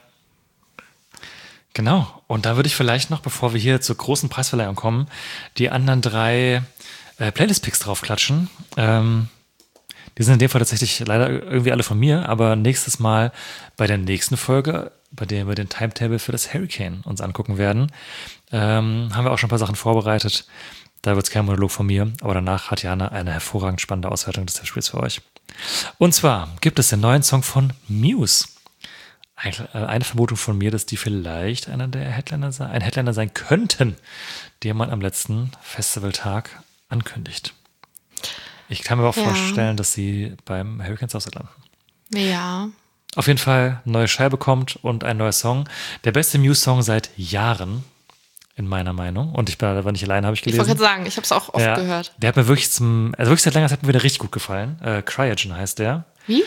Genau. Und da würde ich vielleicht noch, bevor wir hier zur großen Preisverleihung kommen, die anderen drei äh, Playlist-Picks draufklatschen. Ähm, die sind in dem Fall tatsächlich leider irgendwie alle von mir, aber nächstes Mal bei der nächsten Folge, bei der wir den Timetable für das Hurricane uns angucken werden, ähm, haben wir auch schon ein paar Sachen vorbereitet. Da wird es kein Monolog von mir, aber danach hat Jana eine hervorragend spannende Auswertung des Spiels für euch. Und zwar gibt es den neuen Song von Muse. Eine Vermutung von mir, dass die vielleicht einer der Headliner sein, ein Headliner sein könnten, den man am letzten Festivaltag ankündigt. Ich kann mir auch Ja. vorstellen, dass sie beim Hurricanes auch so landen. Ja. Auf jeden Fall eine neue Scheibe kommt und ein neuer Song. Der beste Muse-Song seit Jahren, in meiner Meinung. Und ich bin aber nicht allein, habe ich Ich wollte gelesen. gerade sagen, ich habe es auch oft Ja, gehört. Der hat mir wirklich zum, also wirklich seit langer Zeit mir wieder richtig gut gefallen. Äh, Cryogen heißt der. Wie?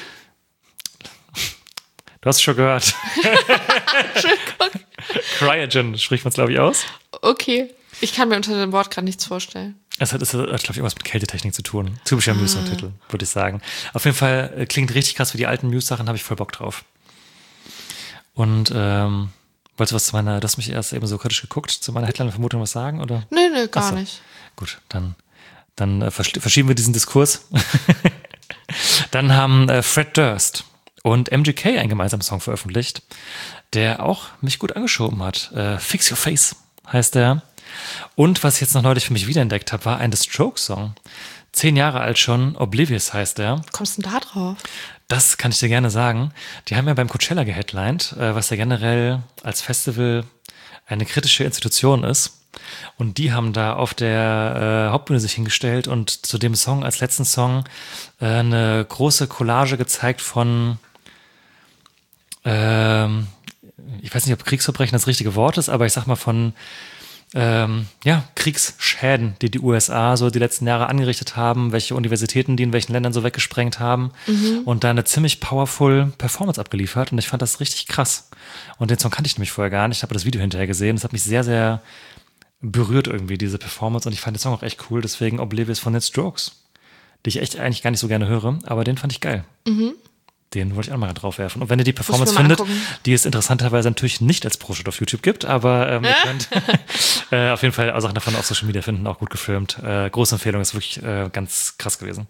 Du hast es schon gehört. Entschuldigung. Cryogen spricht man es, glaube ich, aus. Okay. Ich kann mir unter dem Wort gerade nichts vorstellen. Es hat, es hat glaube ich, irgendwas mit Kältetechnik zu tun. Typischer Muse-Titel, würde ich sagen. Auf jeden Fall äh, klingt richtig krass wie die alten Muse-Sachen, habe ich voll Bock drauf. Und, ähm, wolltest du was zu meiner, du hast mich erst eben so kritisch geguckt, zu meiner Headline-Vermutung was sagen, oder? Nö, nö, gar Ach so. nicht. Gut, dann, dann äh, versch- verschieben wir diesen Diskurs. Dann haben äh, Fred Durst und M G K einen gemeinsamen Song veröffentlicht, der auch mich gut angeschoben hat. Äh, Fix Your Face heißt der. Und was ich jetzt noch neulich für mich wiederentdeckt habe, war ein The Strokes-Song. Zehn Jahre alt schon, Oblivious heißt der. Wie kommst du denn da drauf? Das kann ich dir gerne sagen. Die haben ja beim Coachella geheadlined, äh, was ja generell als Festival eine kritische Institution ist. Und die haben da auf der äh, Hauptbühne sich hingestellt und zu dem Song als letzten Song äh, eine große Collage gezeigt von ähm, ich weiß nicht, ob Kriegsverbrechen das richtige Wort ist, aber ich sag mal von ähm, ja, Kriegsschäden, die die U S A so die letzten Jahre angerichtet haben, welche Universitäten die in welchen Ländern so weggesprengt haben mhm. und da eine ziemlich powerful Performance abgeliefert und ich fand das richtig krass. Und den Song kannte ich nämlich vorher gar nicht, ich habe das Video hinterher gesehen, das hat mich sehr, sehr berührt irgendwie, diese Performance und ich fand den Song auch echt cool, deswegen Oblivious von den Strokes, die ich echt eigentlich gar nicht so gerne höre, aber den fand ich geil. Mhm. Den wollte ich auch mal drauf werfen. Und wenn ihr die Performance findet, angucken. Die es interessanterweise natürlich nicht als Pro-Shot auf YouTube gibt, aber ähm, ihr könnt äh, auf jeden Fall auch Sachen davon auf Social Media finden, auch gut gefilmt. Äh, große Empfehlung, ist wirklich äh, ganz krass gewesen.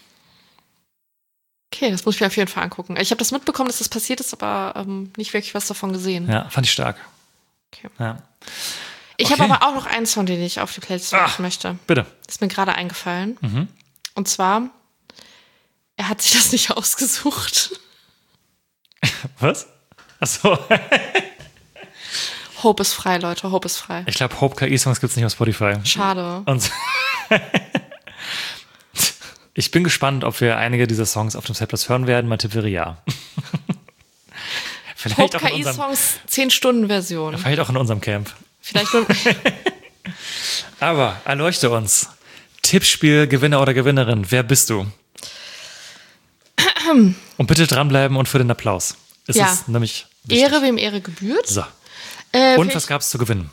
Okay, das muss ich mir auf jeden Fall angucken. Ich habe das mitbekommen, dass das passiert ist, aber ähm, nicht wirklich was davon gesehen. Ja, fand ich stark. Okay. Ja. Ich okay. habe aber auch noch einen Song, den ich auf die Playlist werfen möchte. Bitte. Ist mir gerade eingefallen. Mhm. Und zwar, er hat sich das nicht ausgesucht. Was? Achso. Hope ist frei, Leute. Hope ist frei. Ich glaube, Hope K I-Songs gibt es nicht auf Spotify. Schade. Und ich bin gespannt, ob wir einige dieser Songs auf dem Setplus hören werden. Mein Tipp wäre ja. Hope K I-Songs zehn-Stunden-Version. Vielleicht auch in unserem Camp. Vielleicht nur. Aber erleuchte uns. Tippspiel, Gewinner oder Gewinnerin. Wer bist du? Und bitte dranbleiben und für den Applaus. Es ja. ist nämlich wichtig. Ehre, wem Ehre gebührt. So. Äh, und was gab es zu gewinnen?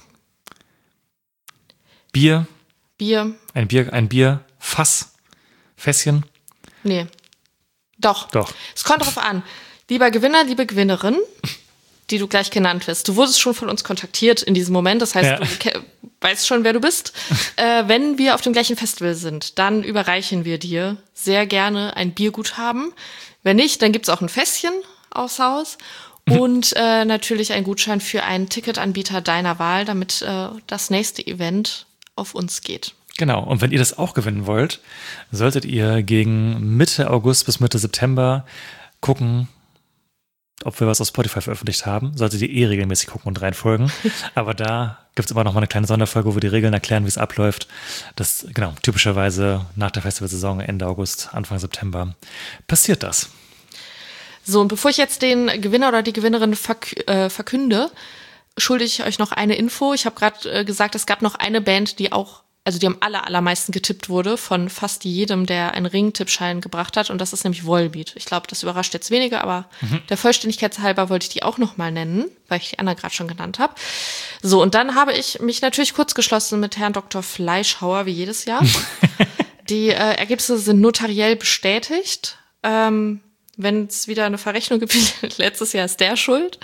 Bier. Bier. Ein Bier, ein Bier, Fass, Fässchen. Nee. Doch. Doch. Es kommt drauf an. Lieber Gewinner, liebe Gewinnerin, die du gleich genannt wirst. Du wurdest schon von uns kontaktiert in diesem Moment. Das heißt, ja. du ke- weißt schon, wer du bist. äh, wenn wir auf dem gleichen Festival sind, dann überreichen wir dir sehr gerne ein Bierguthaben. Wenn nicht, dann gibt's auch ein Fässchen aufs Haus und äh, natürlich ein Gutschein für einen Ticketanbieter deiner Wahl, damit äh, das nächste Event auf uns geht. Genau, und wenn ihr das auch gewinnen wollt, solltet ihr gegen Mitte August bis Mitte September gucken, ob wir was auf Spotify veröffentlicht haben. Solltet ihr eh regelmäßig gucken und reinfolgen. Aber da gibt es immer noch mal eine kleine Sonderfolge, wo wir die Regeln erklären, wie es abläuft. Das, genau, typischerweise nach der Festivalsaison, Ende August, Anfang September, passiert das. So, und bevor ich jetzt den Gewinner oder die Gewinnerin verk- äh, verkünde, schulde ich euch noch eine Info. Ich habe gerade äh, gesagt, es gab noch eine Band, die auch, also die am aller, allermeisten getippt wurde von fast jedem, der einen Ring-Tippschein gebracht hat. Und das ist nämlich Volbeat. Ich glaube, das überrascht jetzt weniger, aber mhm. der Vollständigkeit halber wollte ich die auch noch mal nennen, weil ich die Anna gerade schon genannt habe. So, und dann habe ich mich natürlich kurz geschlossen mit Herrn Doktor Fleischhauer, wie jedes Jahr. Die äh, Ergebnisse sind notariell bestätigt. Ähm, wenn es wieder eine Verrechnung gibt, letztes Jahr ist der schuld.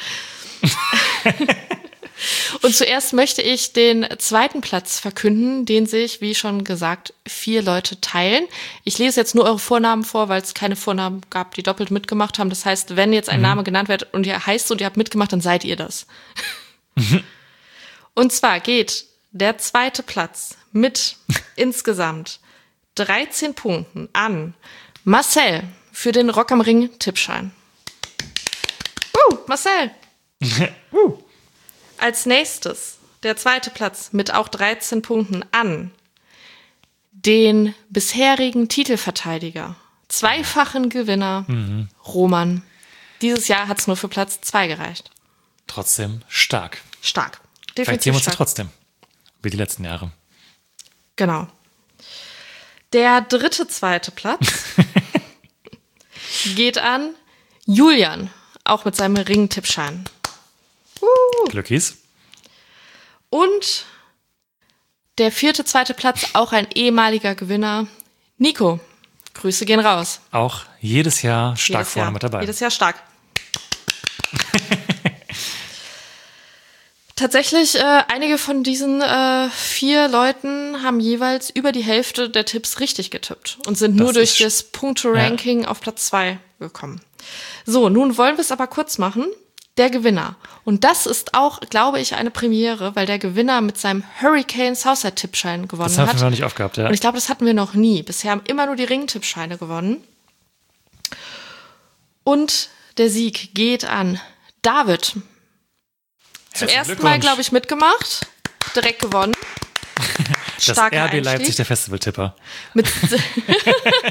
Und zuerst möchte ich den zweiten Platz verkünden, den sich, wie schon gesagt, vier Leute teilen. Ich lese jetzt nur eure Vornamen vor, weil es keine Vornamen gab, die doppelt mitgemacht haben. Das heißt, wenn jetzt ein mhm. Name genannt wird und ihr heißt und ihr habt mitgemacht, dann seid ihr das. Mhm. Und zwar geht der zweite Platz mit insgesamt dreizehn Punkten an Marcel für den Rock am Ring Tippschein. Uh, Marcel! uh. Als nächstes der zweite Platz mit auch dreizehn Punkten an den bisherigen Titelverteidiger, zweifachen Gewinner mhm. Roman. Dieses Jahr hat es nur für Platz zwei gereicht. Trotzdem stark. Stark. Definitiv Vielleicht sehen wir uns ja trotzdem, wie die letzten Jahre. Genau. Der dritte zweite Platz geht an Julian, auch mit seinem Ring-Tippschein. Uh. Glückis. Und der vierte, zweite Platz, auch ein ehemaliger Gewinner, Nico. Grüße gehen raus. Auch jedes Jahr stark jedes vorne Jahr. mit dabei. Jedes Jahr stark. Tatsächlich, äh, einige von diesen äh, vier Leuten haben jeweils über die Hälfte der Tipps richtig getippt und sind das nur durch das Punkte-Ranking ja. auf Platz zwei gekommen. So, nun wollen wir es aber kurz machen. Der Gewinner. Und das ist auch, glaube ich, eine Premiere, weil der Gewinner mit seinem Hurricane Southside-Tippschein gewonnen hat. Das haben wir noch nicht aufgehabt, ja. Und ich glaube, das hatten wir noch nie. Bisher haben immer nur die Ring-Tippscheine gewonnen. Und der Sieg geht an David. Zum ersten Mal, glaube ich, mitgemacht. Direkt gewonnen. Das R B Leipzig, der Festivaltipper. Mit oh Gott.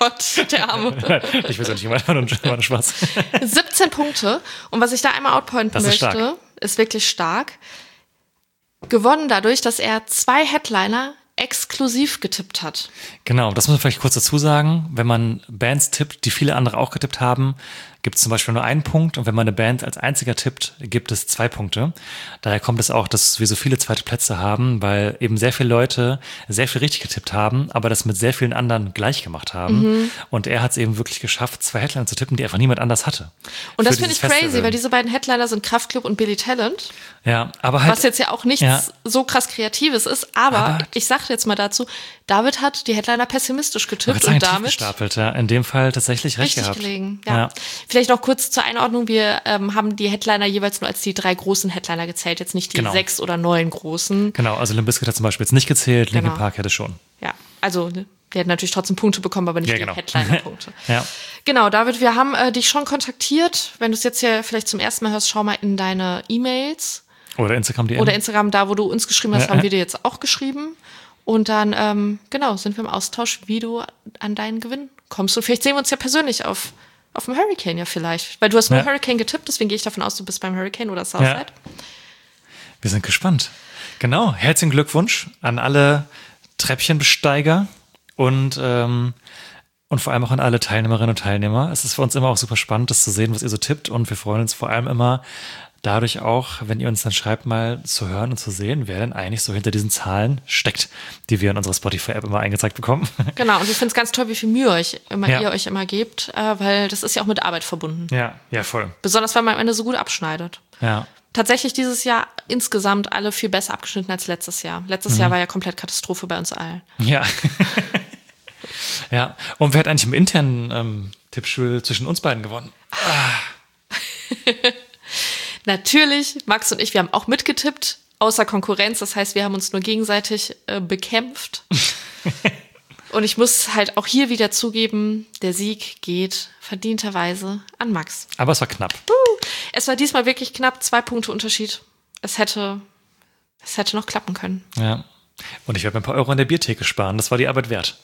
Gott, der Arme. Ich weiß auch nicht, war nur, war nur Spaß. siebzehn Punkte. Und was ich da einmal outpointen Das ist möchte, stark. ist wirklich stark. Gewonnen dadurch, dass er zwei Headliner exklusiv getippt hat. Genau, das muss man vielleicht kurz dazu sagen. Wenn man Bands tippt, die viele andere auch getippt haben, gibt es zum Beispiel nur einen Punkt. Und wenn man eine Band als einziger tippt, gibt es zwei Punkte. Daher kommt es auch, dass wir so viele zweite Plätze haben, weil eben sehr viele Leute sehr viel richtig getippt haben, aber das mit sehr vielen anderen gleich gemacht haben. Mhm. Und er hat es eben wirklich geschafft, zwei Headliner zu tippen, die einfach niemand anders hatte. Und das finde ich crazy, Festival. Weil diese beiden Headliner sind Kraftklub und Billy Talent. Ja, aber halt. Was jetzt ja auch nichts ja. so krass Kreatives ist, aber, aber ich sage jetzt mal dazu, David hat die Headliner pessimistisch getippt und damit gestapelt, ja. In dem Fall tatsächlich recht richtig gehabt. gelegen. Ja. Ja. Vielleicht noch kurz zur Einordnung, wir ähm, haben die Headliner jeweils nur als die drei großen Headliner gezählt, jetzt nicht die genau. sechs oder neun großen. Genau, also Limp Bizkit hat zum Beispiel jetzt nicht gezählt, genau. Linkin Park hätte schon. Ja, also die hätten natürlich trotzdem Punkte bekommen, aber nicht ja, die genau. Headliner-Punkte. ja. Genau, David, wir haben äh, dich schon kontaktiert. Wenn du es jetzt hier vielleicht zum ersten Mal hörst, schau mal in deine E-Mails. Oder Instagram D M. Oder Instagram, da wo du uns geschrieben hast, ja, haben ja. wir dir jetzt auch geschrieben. Und dann, ähm, genau, sind wir im Austausch, wie du an deinen Gewinn kommst. Und vielleicht sehen wir uns ja persönlich auf, auf dem Hurricane ja vielleicht. Weil du hast nur ja. Hurricane getippt, deswegen gehe ich davon aus, du bist beim Hurricane oder Southside. Ja. Wir sind gespannt. Genau, herzlichen Glückwunsch an alle Treppchenbesteiger und, ähm, und vor allem auch an alle Teilnehmerinnen und Teilnehmer. Es ist für uns immer auch super spannend, das zu sehen, was ihr so tippt. Und wir freuen uns vor allem immer dadurch auch, wenn ihr uns dann schreibt, mal zu hören und zu sehen, wer denn eigentlich so hinter diesen Zahlen steckt, die wir in unserer Spotify-App immer eingezeigt bekommen. Genau, und ich finde es ganz toll, wie viel Mühe euch immer, ja. ihr euch immer gebt, äh, weil das ist ja auch mit Arbeit verbunden. Ja, ja, voll. Besonders, weil man am Ende so gut abschneidet. Ja. Tatsächlich dieses Jahr insgesamt alle viel besser abgeschnitten als letztes Jahr. Letztes mhm. Jahr war ja komplett Katastrophe bei uns allen. Ja. ja. Und wer hat eigentlich im internen ähm, Tippspiel zwischen uns beiden gewonnen? Ah. Natürlich, Max und ich, wir haben auch mitgetippt, außer Konkurrenz. Das heißt, wir haben uns nur gegenseitig äh, bekämpft. Und ich muss halt auch hier wieder zugeben, der Sieg geht verdienterweise an Max. Aber es war knapp. Uh, es war diesmal wirklich knapp, zwei Punkte Unterschied. Es hätte, es hätte noch klappen können. Ja. Und ich werde mir ein paar Euro an der Biertheke sparen. Das war die Arbeit wert.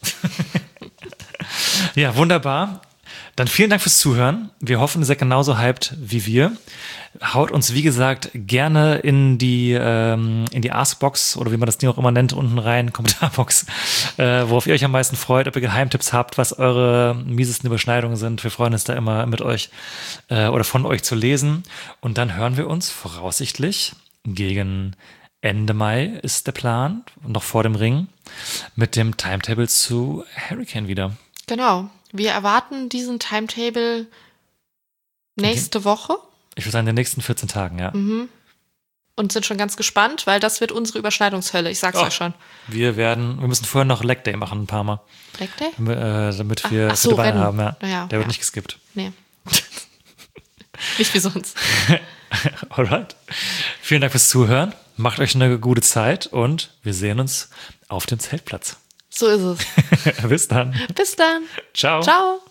Ja, wunderbar. Dann vielen Dank fürs Zuhören. Wir hoffen, ihr seid genauso hyped wie wir. Haut uns, wie gesagt, gerne in die, ähm, in die Askbox oder wie man das Ding auch immer nennt, unten rein, Kommentarbox, äh, worauf ihr euch am meisten freut, ob ihr Geheimtipps habt, was eure miesesten Überschneidungen sind. Wir freuen uns da immer mit euch äh, oder von euch zu lesen. Und dann hören wir uns voraussichtlich gegen Ende Mai ist der Plan, noch vor dem Ring, mit dem Timetable zu Hurricane wieder. Genau. Wir erwarten diesen Timetable nächste Woche. Ich würde sagen, in den nächsten vierzehn Tagen, ja. Mhm. Und sind schon ganz gespannt, weil das wird unsere Überschneidungshölle, ich sag's oh, euch schon. Wir werden, wir müssen vorher noch Leg Day machen, ein paar Mal. Leg Day? Damit, äh, damit wir ach, ach so, Beine Rennen. haben, ja. Naja, Der wird ja. nicht geskippt. Nee. Nicht wie sonst. Alright. Vielen Dank fürs Zuhören. Macht euch eine gute Zeit und wir sehen uns auf dem Zeltplatz. So ist es. Bis dann. Bis dann. Ciao. Ciao.